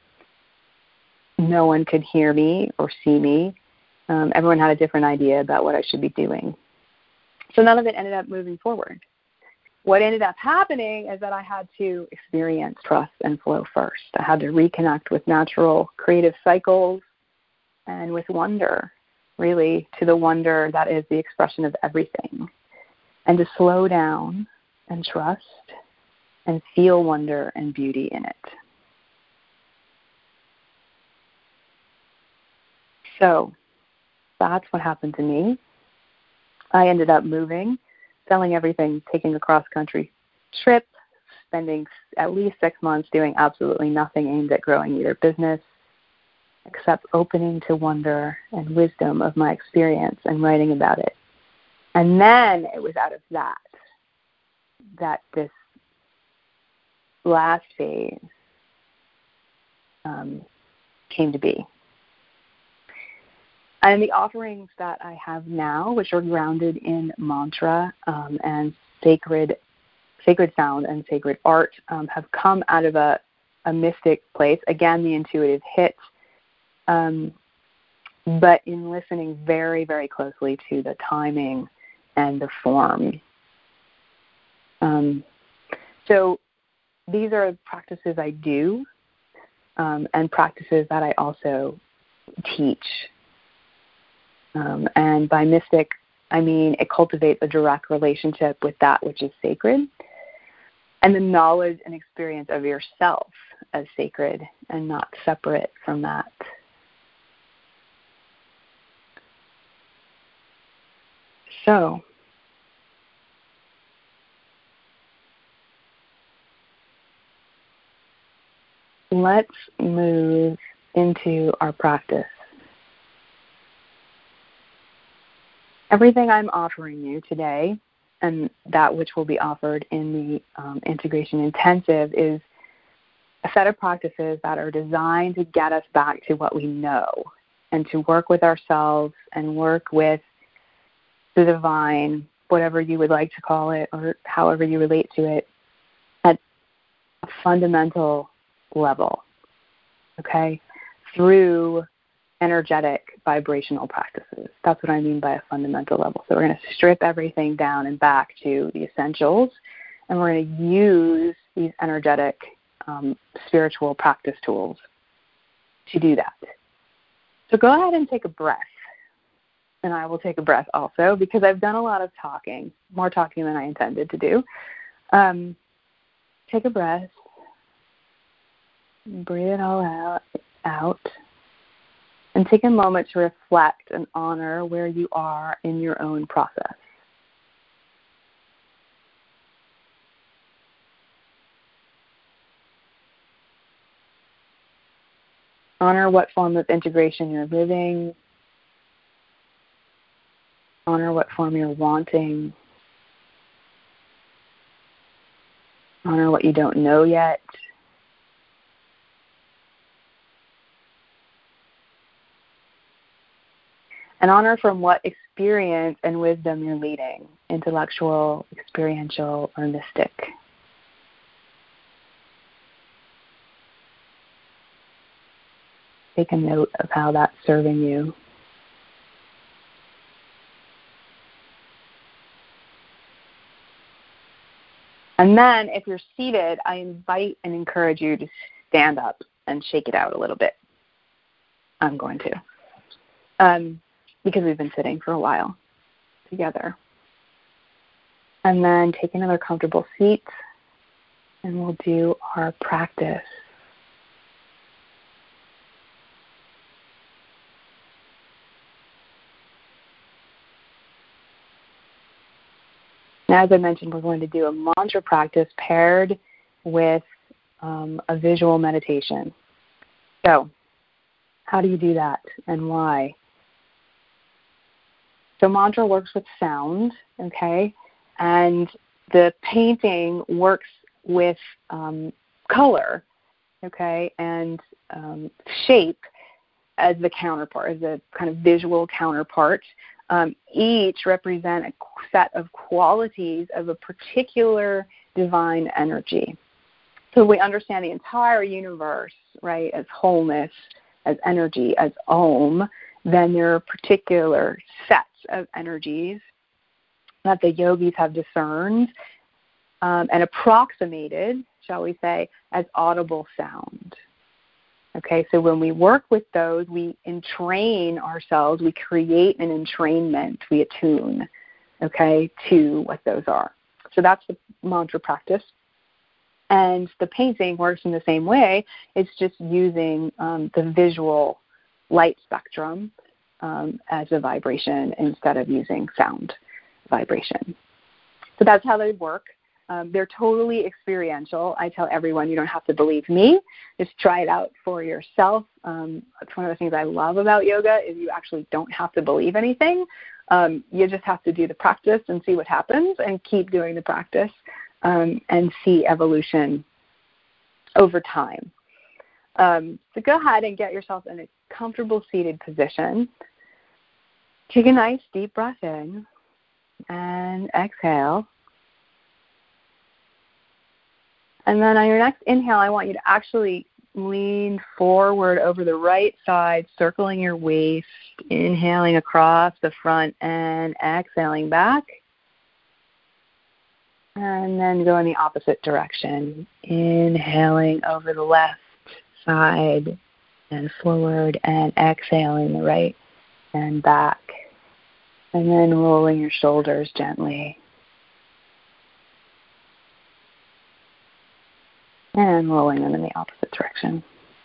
No one could hear me or see me. Um, everyone had a different idea about what I should be doing. So none of it ended up moving forward. What ended up happening is that I had to experience trust and flow first. I had to reconnect with natural creative cycles and with wonder, really, to the wonder that is the expression of everything. And to slow down and trust and feel wonder and beauty in it. So that's what happened to me. I ended up moving, selling everything, taking a cross-country trip, spending at least six months doing absolutely nothing aimed at growing either business, except opening to wonder and wisdom of my experience and writing about it. And then it was out of that that this last phase um, came to be. And the offerings that I have now, which are grounded in mantra um, and sacred sacred sound and sacred art, um, have come out of a, a mystic place. Again, the intuitive hit, um, but in listening very, very closely to the timing and the form. Um, so these are practices I do um, and practices that I also teach. Um, and by mystic, I mean it cultivates a direct relationship with that which is sacred and the knowledge and experience of yourself as sacred and not separate from that. So, let's move into our practice. Everything I'm offering you today and that which will be offered in the um, Integration Intensive is a set of practices that are designed to get us back to what we know and to work with ourselves and work with the divine, whatever you would like to call it or however you relate to it, at a fundamental level, okay, through energetic vibrational practices. That's what I mean by a fundamental level. So we're going to strip everything down and back to the essentials, and we're going to use these energetic um, spiritual practice tools to do that. So go ahead and take a breath, and I will take a breath also because I've done a lot of talking, more talking than I intended to do. Um, take a breath, breathe it all out, out. And take a moment to reflect and honor where you are in your own process. Honor what form of integration you're living. Honor what form you're wanting. Honor what you don't know yet. And honor from what experience and wisdom you're leading, intellectual, experiential, or mystic. Take a note of how that's serving you. And then if you're seated, I invite and encourage you to stand up and shake it out a little bit. I'm going to. Um, because we've been sitting for a while together. And then take another comfortable seat, and we'll do our practice. Now, as I mentioned, we're going to do a mantra practice paired with um, a visual meditation. So, how do you do that and why? So mantra works with sound, okay, and the painting works with um, color, okay, and um, shape as the counterpart, as a kind of visual counterpart. Um, each represent a set of qualities of a particular divine energy. So we understand the entire universe, right, as wholeness, as energy, as Om, then there are particular sets of energies that the yogis have discerned um, and approximated, shall we say, as audible sound. Okay, so when we work with those, we entrain ourselves, we create an entrainment, we attune, okay, to what those are. So that's the mantra practice. And the painting works in the same way. It's just using um, the visual light spectrum um, as a vibration instead of using sound vibration. So that's how they work. Um, they're totally experiential. I tell everyone you don't have to believe me. Just try it out for yourself. Um, it's one of the things I love about yoga is you actually don't have to believe anything. Um, you just have to do the practice and see what happens and keep doing the practice um, and see evolution over time. Um, so go ahead and get yourself in a comfortable seated position. Take a nice deep breath in and exhale. And then on your next inhale, I want you to actually lean forward over the right side, circling your waist, inhaling across the front and exhaling back. And then go in the opposite direction, inhaling over the left side and forward and exhaling the right and back. And then rolling your shoulders gently. And rolling them in the opposite direction.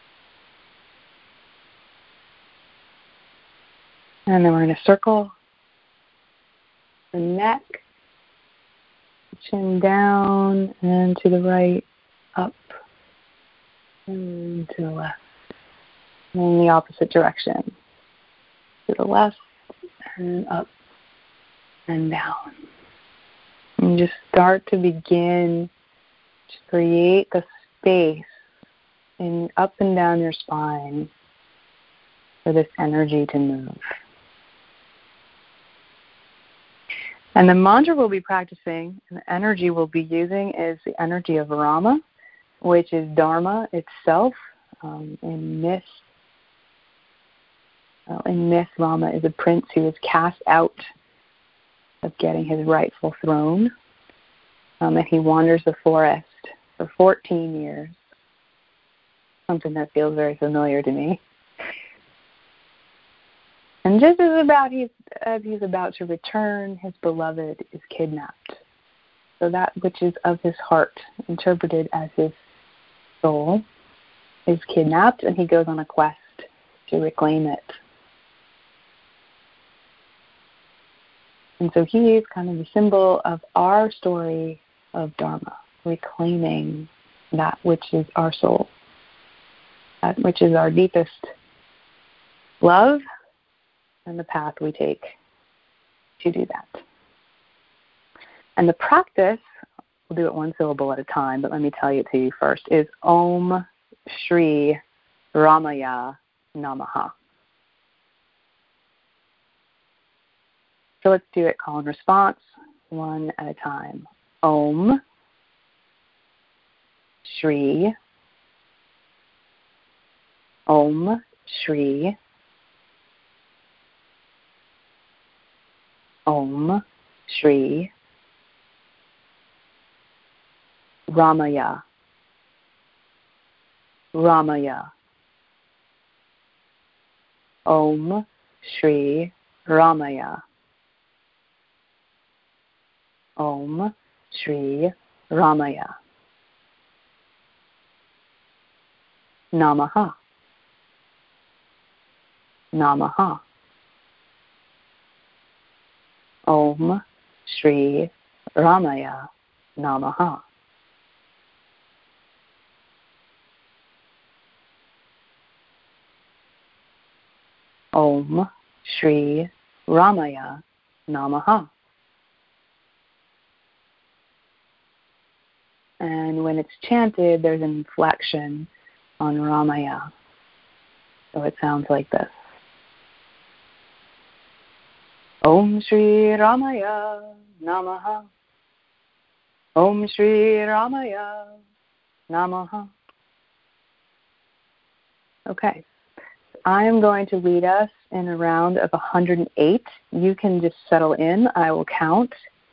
And then we're going to circle the neck, chin down and to the right, up and to the left. And in the opposite direction. To the left and up and down. And just start to begin to create the space in up and down your spine for this energy to move. And the mantra we'll be practicing and the energy we'll be using is the energy of Rama, which is Dharma itself. Um, in myth, well, in myth, Rama is a prince who is cast out of getting his rightful throne, um, and he wanders the forest for fourteen years, something that feels very familiar to me. And just as about he's, as he's about to return, his beloved is kidnapped. So that which is of his heart, interpreted as his soul, is kidnapped, and he goes on a quest to reclaim it. And so he is kind of the symbol of our story of Dharma, reclaiming that which is our soul, that which is our deepest love, and the path we take to do that. And the practice, we'll do it one syllable at a time, but let me tell it to you first, is Om Shri Ramaya Namaha. So let's do it call and response, one at a time. Om Shri, Om Shri, Om Shri Ramaya, Ramaya, Om Shri Ramaya, Om Shri Ramaya, Namaha, Namaha, Om Shri Ramaya, Namaha. Om Shri Ramaya Namaha. And when it's chanted, there's an inflection on Ramaya. So it sounds like this. Om Shri Ramaya Namaha. Om Shri Ramaya Namaha. Okay. I am going to lead us in a round of one hundred eight. You can just settle in. I will count.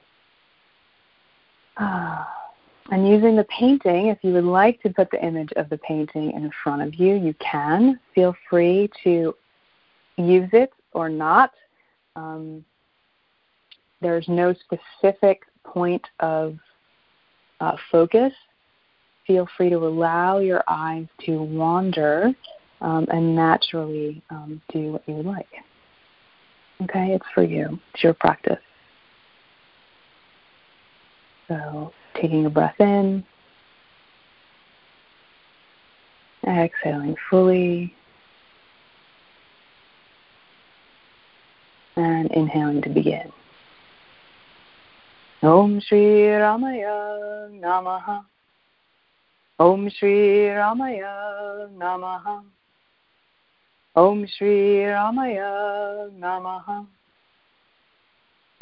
Ah. And using the painting, if you would like to put the image of the painting in front of you, you can. Feel free to use it or not. Um, there's no specific point of uh, focus. Feel free to allow your eyes to wander um, and naturally um, do what you would like. Okay, it's for you. It's your practice. So, taking a breath in, exhaling fully, and inhaling to begin. Om Shri Ramaya Namaha. Om Shri Ramaya Namaha. Om Shri Ramaya Namaha.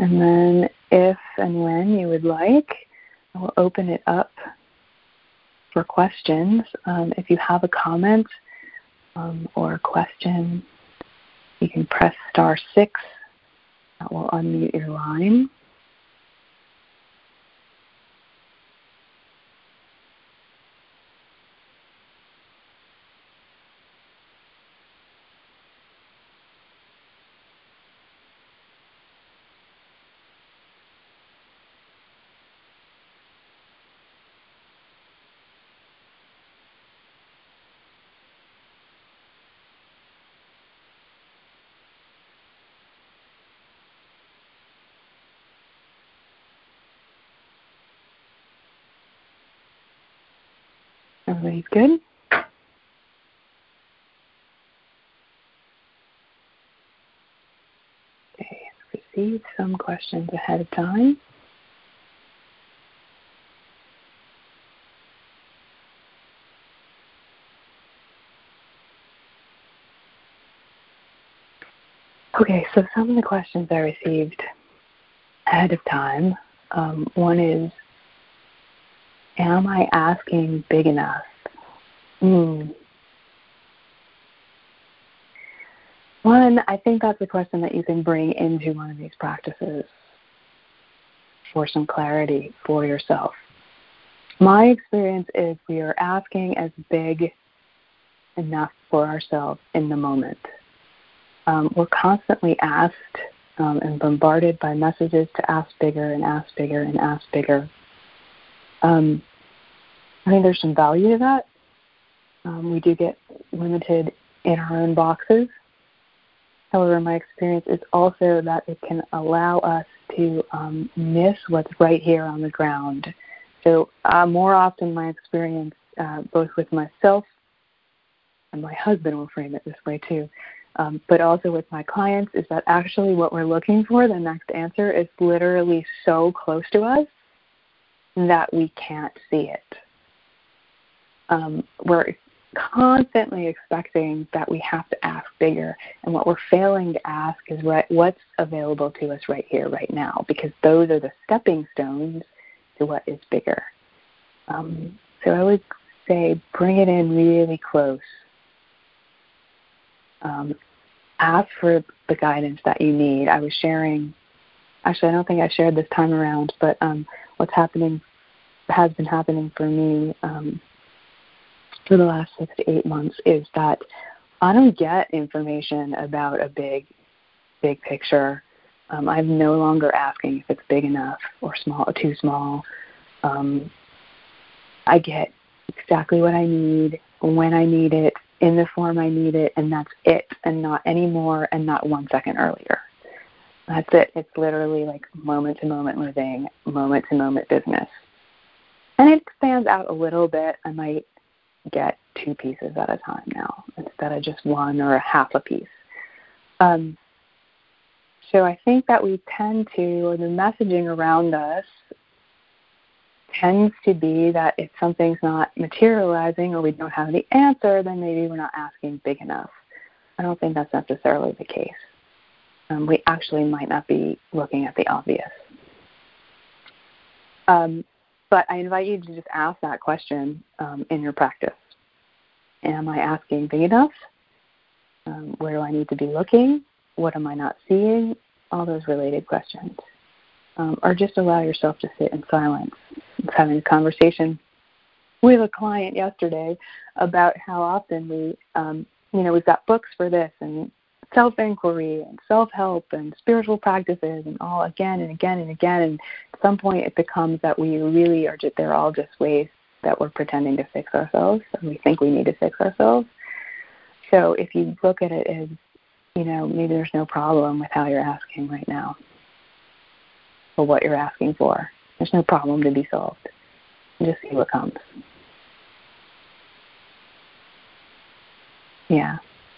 And then if and when you would like, I will open it up for questions. Um, if you have a comment um, or a question, you can press star six. That will unmute your line. Everybody's good? Okay, I've received some questions ahead of time. Okay, so some of the questions I received ahead of time. Um, one is, am I asking big enough? Mm. One, I think that's a question that you can bring into one of these practices for some clarity for yourself. My experience is we are asking as big enough for ourselves in the moment. Um, we're constantly asked um, and bombarded by messages to ask bigger and ask bigger and ask bigger. Um, I think there's some value to that. Um, we do get limited in our own boxes. However, my experience is also that it can allow us to um, miss what's right here on the ground. So uh, more often my experience, uh, both with myself, and my husband will frame it this way too, um, but also with my clients, is that actually what we're looking for, the next answer, is literally so close to us that we can't see it. Um, we're constantly expecting that we have to ask bigger, and what we're failing to ask is right, what's available to us right here, right now, because those are the stepping stones to what is bigger. Um, so I would say bring it in really close. Um, ask for the guidance that you need. I was sharing, actually I don't think I shared this time around, but um, what's happening, has been happening for me um, for the last six to eight months is that I don't get information about a big, big picture. Um, I'm no longer asking if it's big enough or small, or too small. Um, I get exactly what I need, when I need it, in the form I need it, and that's it, and not any more, and not one second earlier. That's it. It's literally like moment-to-moment living, moment-to-moment business. And it expands out a little bit. I might get two pieces at a time now instead of just one or a half a piece. Um, so I think that we tend to, or the messaging around us tends to be that if something's not materializing or we don't have the answer, then maybe we're not asking big enough. I don't think that's necessarily the case. Um, we actually might not be looking at the obvious. Um, but I invite you to just ask that question um, in your practice. Am I asking big enough? Um, where do I need to be looking? What am I not seeing? All those related questions. Um, or just allow yourself to sit in silence. I was having a conversation with a client yesterday about how often we, um, you know, we've got books for this and self-inquiry and self-help and spiritual practices and all again and again and again. And at some point it becomes that we really are just, they're all just ways that we're pretending to fix ourselves and we think we need to fix ourselves. So if you look at it as, you know, maybe there's no problem with how you're asking right now or what you're asking for. There's no problem to be solved. Just see what comes. Yeah.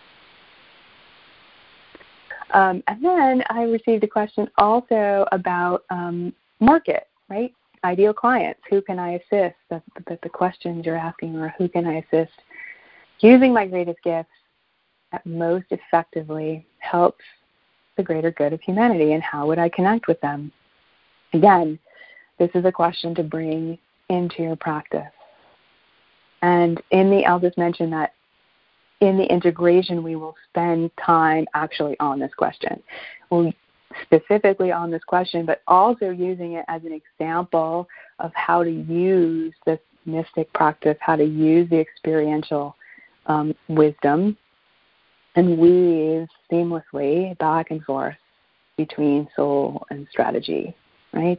Um, and then I received a question also about um, market, right? Ideal clients. Who can I assist? That, that the questions you're asking are who can I assist? Using my greatest gifts that most effectively helps the greater good of humanity, and how would I connect with them? Again, this is a question to bring into your practice. And in the, I'll just mention that in the integration, we will spend time actually on this question. We'll specifically on this question, but also using it as an example of how to use this mystic practice, how to use the experiential um, wisdom and weave seamlessly back and forth between soul and strategy, right?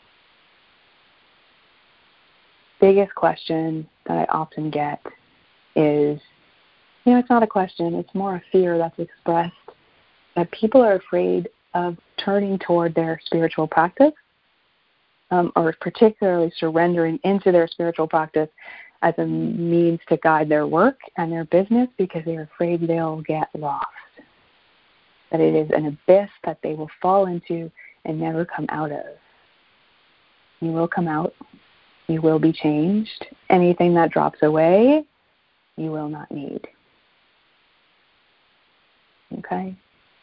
Biggest question that I often get is, you know, it's not a question, it's more a fear that's expressed, that people are afraid of turning toward their spiritual practice, um, or particularly surrendering into their spiritual practice as a means to guide their work and their business, because they're afraid they'll get lost, that it is an abyss that they will fall into and never come out of. You will come out. You will be changed. Anything that drops away, you will not need. Okay?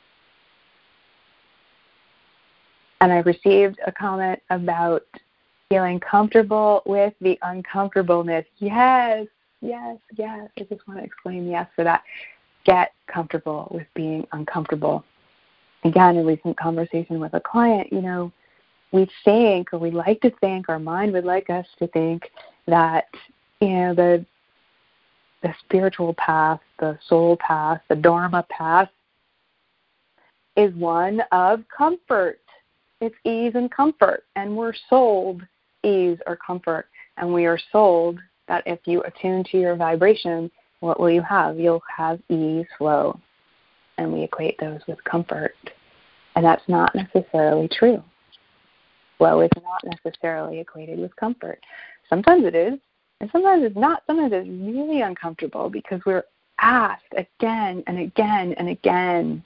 And I received a comment about feeling comfortable with the uncomfortableness. Yes, yes, yes. I just want to exclaim yes for that. Get comfortable with being uncomfortable. Again, a recent conversation with a client, you know, we think, or we like to think, our mind would like us to think that, you know, the the spiritual path, the soul path, the Dharma path is one of comfort. It's ease and comfort, and we're sold ease or comfort, and we are sold that if you attune to your vibration, what will you have? You'll have ease, flow, and we equate those with comfort, and that's not necessarily true. Flow is not necessarily equated with comfort. Sometimes it is, and sometimes it's not. Sometimes it's really uncomfortable because we're asked again and again and again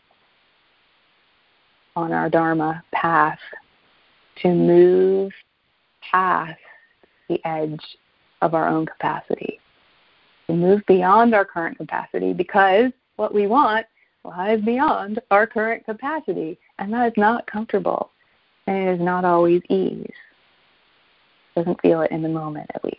on our Dharma path to move past the edge of our own capacity, to move beyond our current capacity, because what we want lies beyond our current capacity, and that is not comfortable, and it is not always ease. Doesn't feel it in the moment, at least.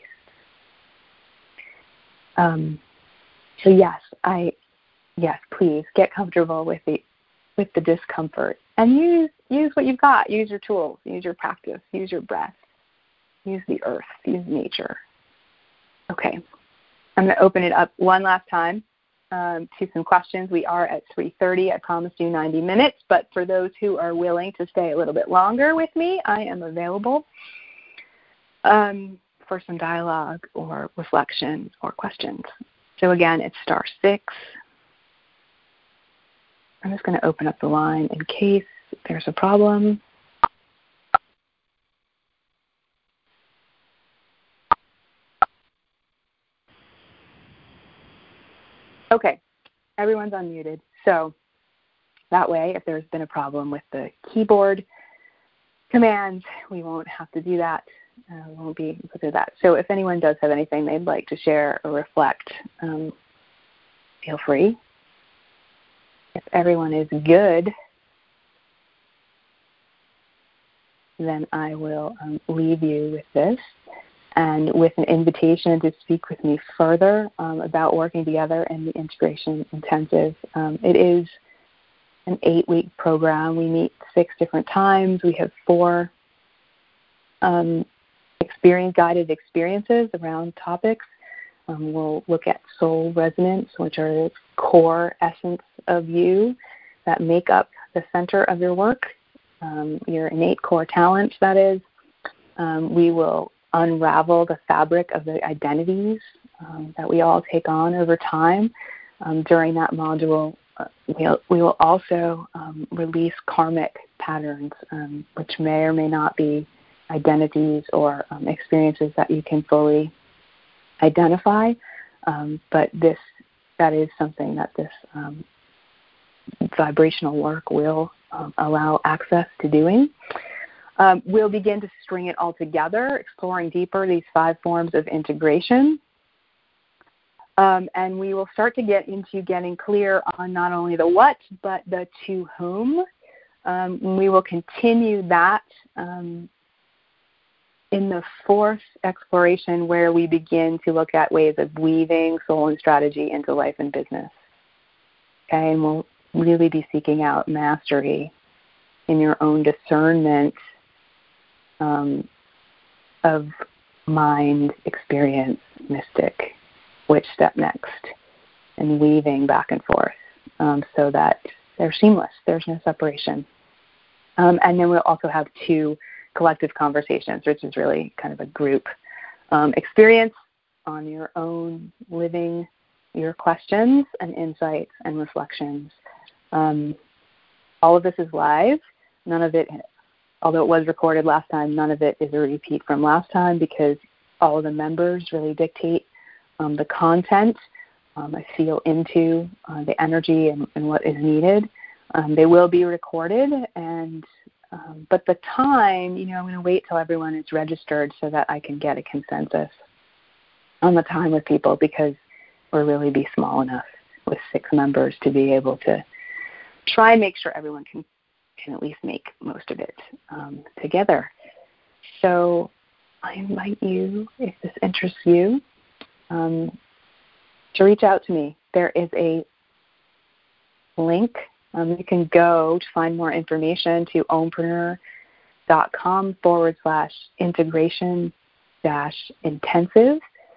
Um, so yes, I, yes, please get comfortable with the with the discomfort. And use use what you've got. Use your tools. Use your practice. Use your breath. Use the earth. Use nature. Okay. I'm going to open it up one last time um, to some questions. We are at three thirty. I promised you ninety minutes, but for those who are willing to stay a little bit longer with me, I am available um, for some dialogue or reflection or questions. So again, it's star six. I'm just going to open up the line in case there's a problem. Okay, everyone's unmuted. So that way, if there's been a problem with the keyboard commands, we won't have to do that. Uh, we won't be able to do that. So if anyone does have anything they'd like to share or reflect, um, feel free. If everyone is good, then I will um, leave you with this and with an invitation to speak with me further um, about working together in the Integration Intensive. Um, it is an eight-week program. We meet six different times. We have four um, experience, guided experiences around topics. Um, we'll look at soul resonance, which are the core essence of you that make up the center of your work, um, your innate core talents, that is. Um, we will unravel the fabric of the identities um, that we all take on over time. Um, during that module, uh, we'll, we will also um, release karmic patterns, um, which may or may not be identities or um, experiences that you can fully identify, um, but this that is something that this um, vibrational work will um, allow access to doing. Um, we'll begin to string it all together, exploring deeper these five forms of integration. Um, and we will start to get into getting clear on not only the what, but the to whom Um, we will continue that um, in the fourth exploration, where we begin to look at ways of weaving soul and strategy into life and business. Okay, and we'll really be seeking out mastery in your own discernment um, of mind, experience, mystic, which step next, and weaving back and forth um, so that they're seamless. There's no separation. Um, and then we'll also have two collective conversations, which is really kind of a group um, experience on your own, living your questions and insights and reflections. Um, all of this is live. None of it, although it was recorded last time, none of it is a repeat from last time, because all of the members really dictate um, the content. Um, I feel into uh, the energy and, and what is needed. Um, they will be recorded, and um, but the time, you know, I'm going to wait till everyone is registered so that I can get a consensus on the time with people, because we'll really be small enough with six members to be able to try and make sure everyone can, can at least make most of it um, together. So I invite you, if this interests you, um, to reach out to me. There is a link. Um, you can go to find more information to ompreneur.com forward slash integration dash intensive.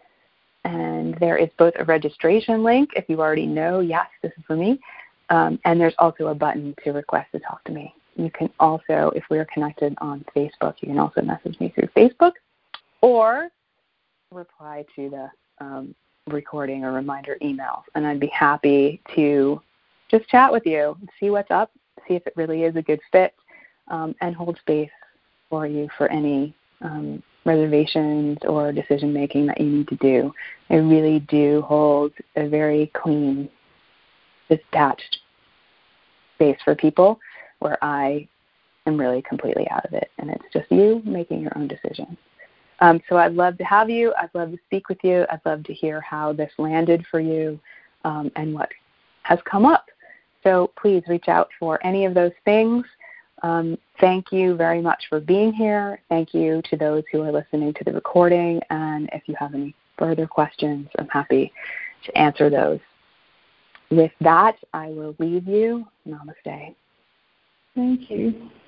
And there is both a registration link if you already know, yes, this is for me. Um, and there's also a button to request to talk to me. You can also, if we are connected on Facebook, you can also message me through Facebook or reply to the um, recording or reminder email. And I'd be happy to just chat with you, see what's up, see if it really is a good fit, um, and hold space for you for any um, reservations or decision-making that you need to do. I really do hold a very clean, detached space for people where I am really completely out of it, and it's just you making your own decisions. Um, so I'd love to have you. I'd love to speak with you. I'd love to hear how this landed for you um, and what has come up. So please reach out for any of those things. Um, thank you very much for being here. Thank you to those who are listening to the recording. And if you have any further questions, I'm happy to answer those. With that, I will leave you. Namaste. Thank you.